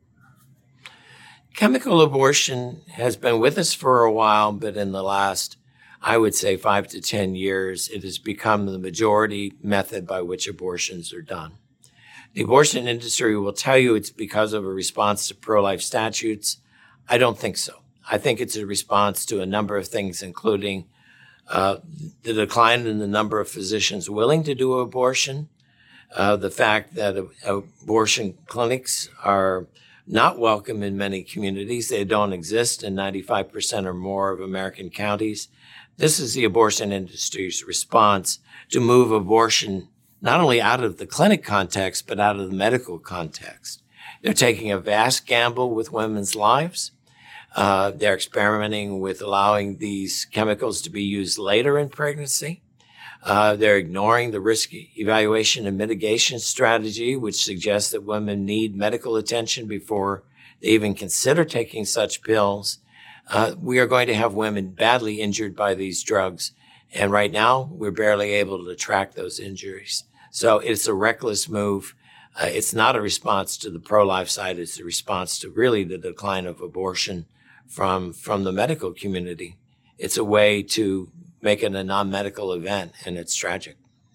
Chemical abortion has been with us for a while, but in the last, I would say, five to ten years, it has become the majority method by which abortions are done. The abortion industry will tell you it's because of a response to pro-life statutes. I don't think so. I think it's a response to a number of things, including uh, the decline in the number of physicians willing to do abortion, uh, the fact that uh, abortion clinics are not welcome in many communities. They don't exist in ninety-five percent or more of American counties. This is the abortion industry's response to move abortion not only out of the clinic context, but out of the medical context. They're taking a vast gamble with women's lives. Uh, they're experimenting with allowing these chemicals to be used later in pregnancy. Uh, they're ignoring the risk evaluation and mitigation strategy, which suggests that women need medical attention before they even consider taking such pills. Uh, we are going to have women badly injured by these drugs. And right now, we're barely able to track those injuries. So it's a reckless move. Uh, it's not a response to the pro-life side. It's a response to really the decline of abortion from, from the medical community. It's a way to make it a non-medical event, and it's tragic.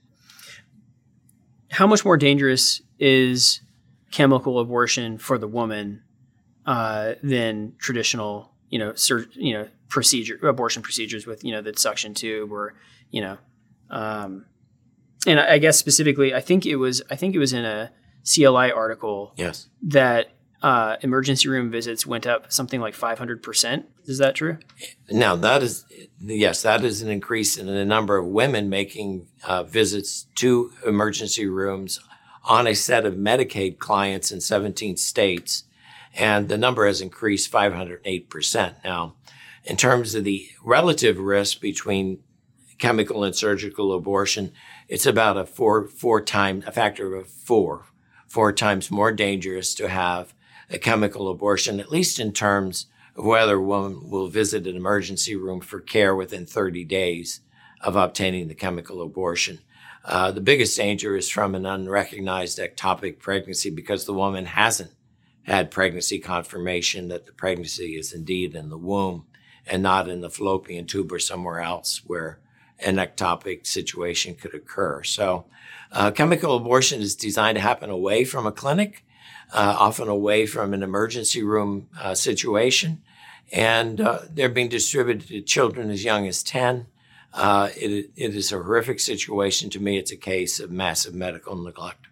How much more dangerous is chemical abortion for the woman uh, than traditional, you know, sur- you know, procedure abortion procedures with, you know, the suction tube or, you know, um, and I guess specifically, I think it was, I think it was in a C L I article. Yes. That uh, emergency room visits went up something like five hundred percent Is that true? Now, that is, yes, that is an increase in the number of women making uh, visits to emergency rooms on a set of Medicaid clients in seventeen states. And the number has increased five hundred eight percent. Now, in terms of the relative risk between chemical and surgical abortion, it's about a four, four time, a factor of four, four times more dangerous to have a chemical abortion, at least in terms of whether a woman will visit an emergency room for care within thirty days of obtaining the chemical abortion. Uh, the biggest danger is from an unrecognized ectopic pregnancy because the woman hasn't had pregnancy confirmation that the pregnancy is indeed in the womb and not in the fallopian tube or somewhere else where an ectopic situation could occur. So uh, chemical abortion is designed to happen away from a clinic, uh, often away from an emergency room uh, situation, and uh, they're being distributed to children as young as ten. Uh, it, it is a horrific situation. To me, it's a case of massive medical neglect.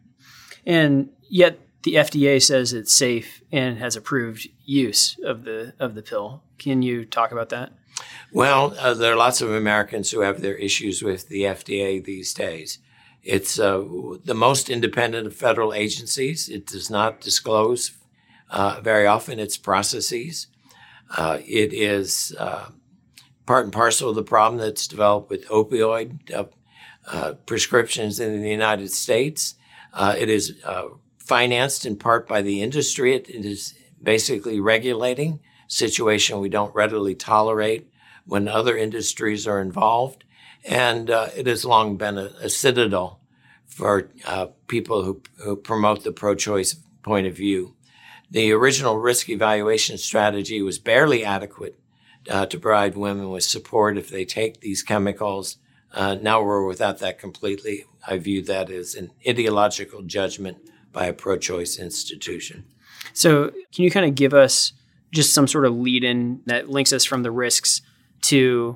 And yet the F D A says it's safe and has approved use of the of the pill. Can you talk about that? Well, uh, there are lots of Americans who have their issues with the F D A these days. It's uh, the most independent of federal agencies. It does not disclose uh, very often its processes. Uh, it is uh, part and parcel of the problem that's developed with opioid uh, uh, prescriptions in the United States. Uh, it is uh, financed in part by the industry. It, it is basically regulating a situation we don't readily tolerate when other industries are involved. And uh, it has long been a, a citadel for uh, people who, who promote the pro-choice point of view. The original risk evaluation strategy was barely adequate uh, to provide women with support if they take these chemicals. Uh, now we're without that completely. I view that as an ideological judgment by a pro-choice institution. So can you kind of give us just some sort of lead-in that links us from the risks to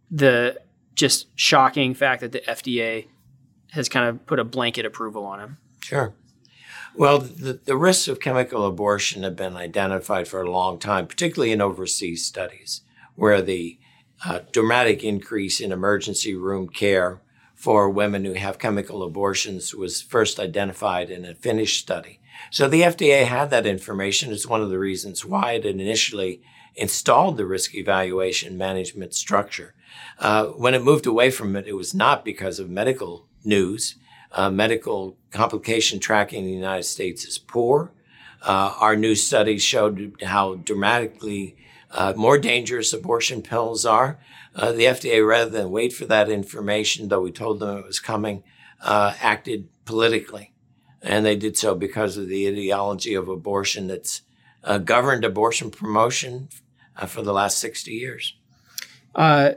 the just shocking fact that the F D A has kind of put a blanket approval on them? Sure. Well, the, the risks of chemical abortion have been identified for a long time, particularly in overseas studies, where the uh, dramatic increase in emergency room care for women who have chemical abortions was first identified in a Finnish study. So the F D A had that information. It's one of the reasons why it initially installed the risk evaluation management structure. Uh, when it moved away from it, it was not because of medical news. Uh, medical complication tracking in the United States is poor. Uh, our new studies showed how dramatically uh, more dangerous abortion pills are. Uh, the F D A, rather than wait for that information, though we told them it was coming, uh, acted politically. And they did so because of the ideology of abortion that's uh, governed abortion promotion uh, for the last sixty years. Uh,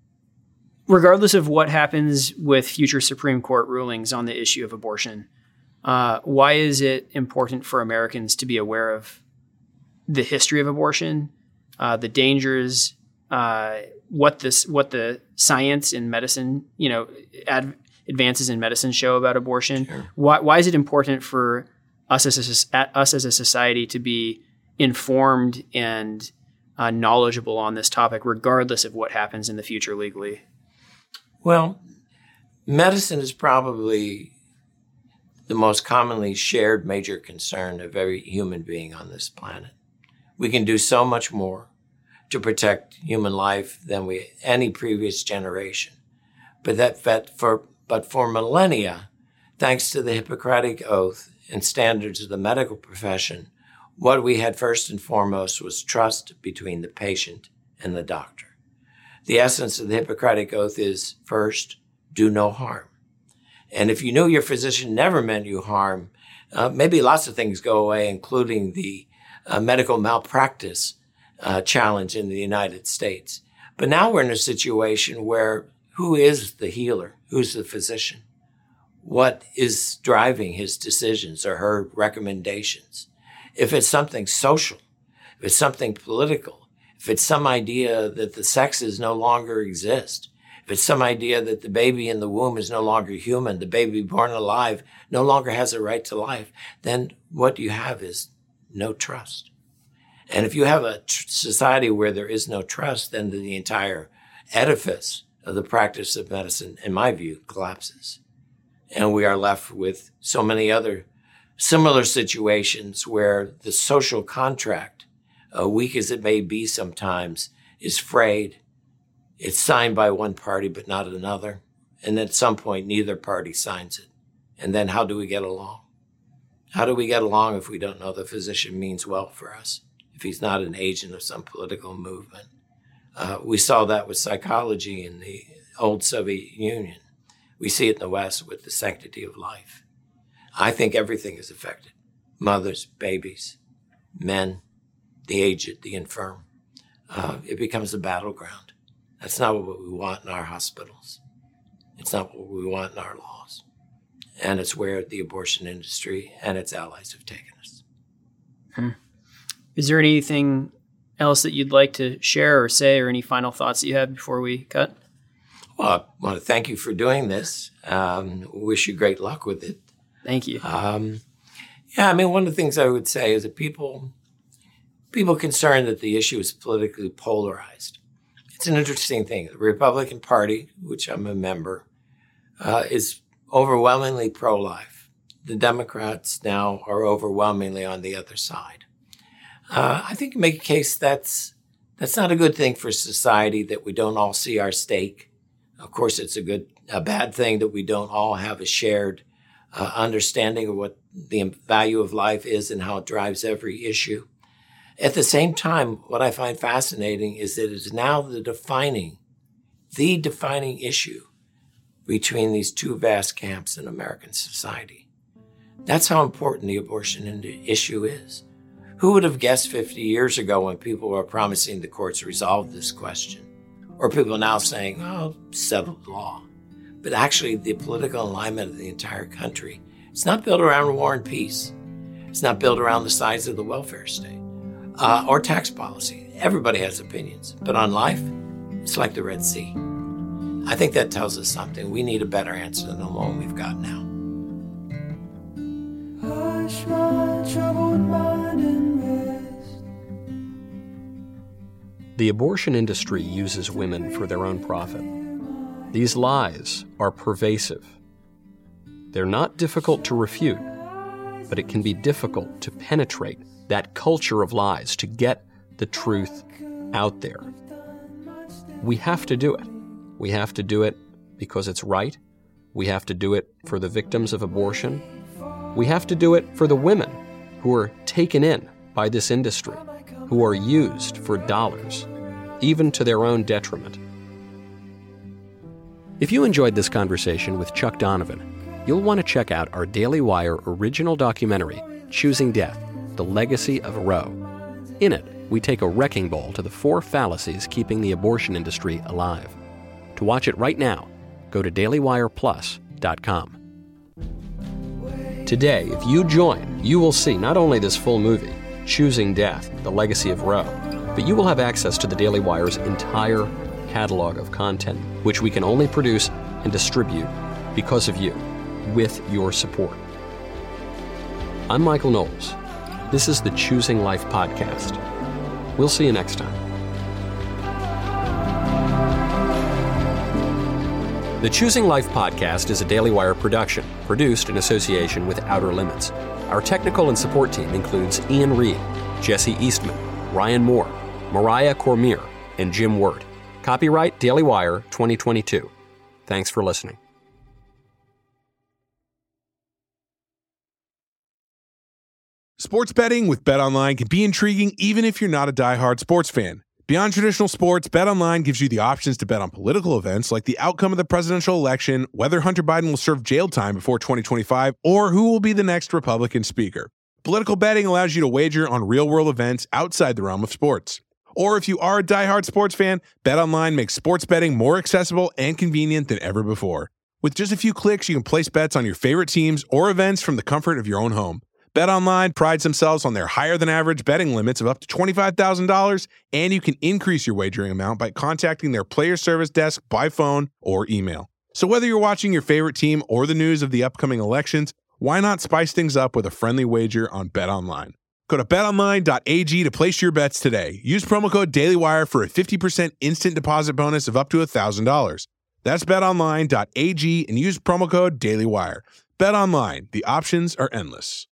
regardless of what happens with future Supreme Court rulings on the issue of abortion, uh, why is it important for Americans to be aware of the history of abortion, uh, the dangers, uh, what this, what the science in medicine, you know, ad, advances in medicine show about abortion? Sure. Why, why is it important for us as a, us as a society to be informed and uh, knowledgeable on this topic, regardless of what happens in the future legally? Well, medicine is probably the most commonly shared major concern of every human being on this planet. We can do so much more to protect human life than we any previous generation. But that, that for but for millennia, thanks to the Hippocratic Oath and standards of the medical profession, what we had first and foremost was trust between the patient and the doctor. The essence of the Hippocratic Oath is, first, do no harm. And if you knew your physician never meant you harm, uh, maybe lots of things go away, including the uh, medical malpractice uh, challenge in the United States. But now we're in a situation where who is the healer? Who's the physician? What is driving his decisions or her recommendations? If it's something social, if it's something political, if it's some idea that the sexes no longer exist, if it's some idea that the baby in the womb is no longer human, the baby born alive no longer has a right to life, then what you have is no trust. And if you have a tr- society where there is no trust, then the entire edifice of the practice of medicine, in my view, collapses. And we are left with so many other similar situations where the social contract, uh, weak as it may be sometimes, is frayed. It's signed by one party but not another. And at some point, neither party signs it. And then how do we get along? How do we get along if we don't know the physician means well for us, if he's not an agent of some political movement? Uh, we saw that with psychology in the old Soviet Union. We see it in the West with the sanctity of life. I think everything is affected. Mothers, babies, men, the aged, the infirm. Uh, it becomes a battleground. That's not what we want in our hospitals. It's not what we want in our laws. And it's where the abortion industry and its allies have taken us. Hmm. Is there anything else that you'd like to share or say, or any final thoughts that you have before we cut? Well, I want to thank you for doing this. Um, wish you great luck with it. Thank you. Um, yeah, I mean, one of the things I would say is that people, people concerned that the issue is politically polarized. It's an interesting thing. The Republican Party, which I'm a member, uh, is overwhelmingly pro-life. The Democrats now are overwhelmingly on the other side. Uh, I think you make a case that's that's not a good thing for society, that we don't all see our stake. Of course, it's a good, a bad thing that we don't all have a shared uh, understanding of what the value of life is and how it drives every issue. At the same time, what I find fascinating is that it's now the defining, the defining issue between these two vast camps in American society. That's how important the abortion issue is. Who would have guessed fifty years ago when people were promising the courts resolve this question? Or people now saying, oh, settled law. But actually, the political alignment of the entire country, it's not built around war and peace. It's not built around the size of the welfare state uh, or tax policy. Everybody has opinions. But on life, it's like the Red Sea. I think that tells us something. We need a better answer than the one we've got now. Hush my troubled mind and rest. The abortion industry uses women for their own profit. These lies are pervasive. They're not difficult to refute, but it can be difficult to penetrate that culture of lies, to get the truth out there. We have to do it. We have to do it because it's right. We have to do it for the victims of abortion. We have to do it for the women who are taken in by this industry, who are used for dollars, even to their own detriment. If you enjoyed this conversation with Chuck Donovan, you'll want to check out our Daily Wire original documentary, Choosing Death, The Legacy of Roe. In it, we take a wrecking ball to the four fallacies keeping the abortion industry alive. To watch it right now, go to daily wire plus dot com. Today, if you join, you will see not only this full movie, Choosing Death, The Legacy of Roe, but you will have access to the Daily Wire's entire catalog of content, which we can only produce and distribute because of you, with your support. I'm Michael Knowles. This is the Choosing Life podcast. We'll see you next time. The Choosing Life podcast is a Daily Wire production, produced in association with Outer Limits. Our technical and support team includes Ian Reed, Jesse Eastman, Ryan Moore, Mariah Cormier, and Jim Wirt. Copyright Daily Wire twenty twenty-two. Thanks for listening. Sports betting with BetOnline can be intriguing even if you're not a diehard sports fan. Beyond traditional sports, BetOnline gives you the options to bet on political events like the outcome of the presidential election, whether Hunter Biden will serve jail time before twenty twenty-five, or who will be the next Republican speaker. Political betting allows you to wager on real-world events outside the realm of sports. Or if you are a diehard sports fan, BetOnline makes sports betting more accessible and convenient than ever before. With just a few clicks, you can place bets on your favorite teams or events from the comfort of your own home. BetOnline prides themselves on their higher-than-average betting limits of up to twenty-five thousand dollars, and you can increase your wagering amount by contacting their player service desk by phone or email. So whether you're watching your favorite team or the news of the upcoming elections, why not spice things up with a friendly wager on BetOnline? Go to bet online dot a g to place your bets today. Use promo code DailyWire for a fifty percent instant deposit bonus of up to one thousand dollars. That's bet online dot a g and use promo code DailyWire. BetOnline, the options are endless.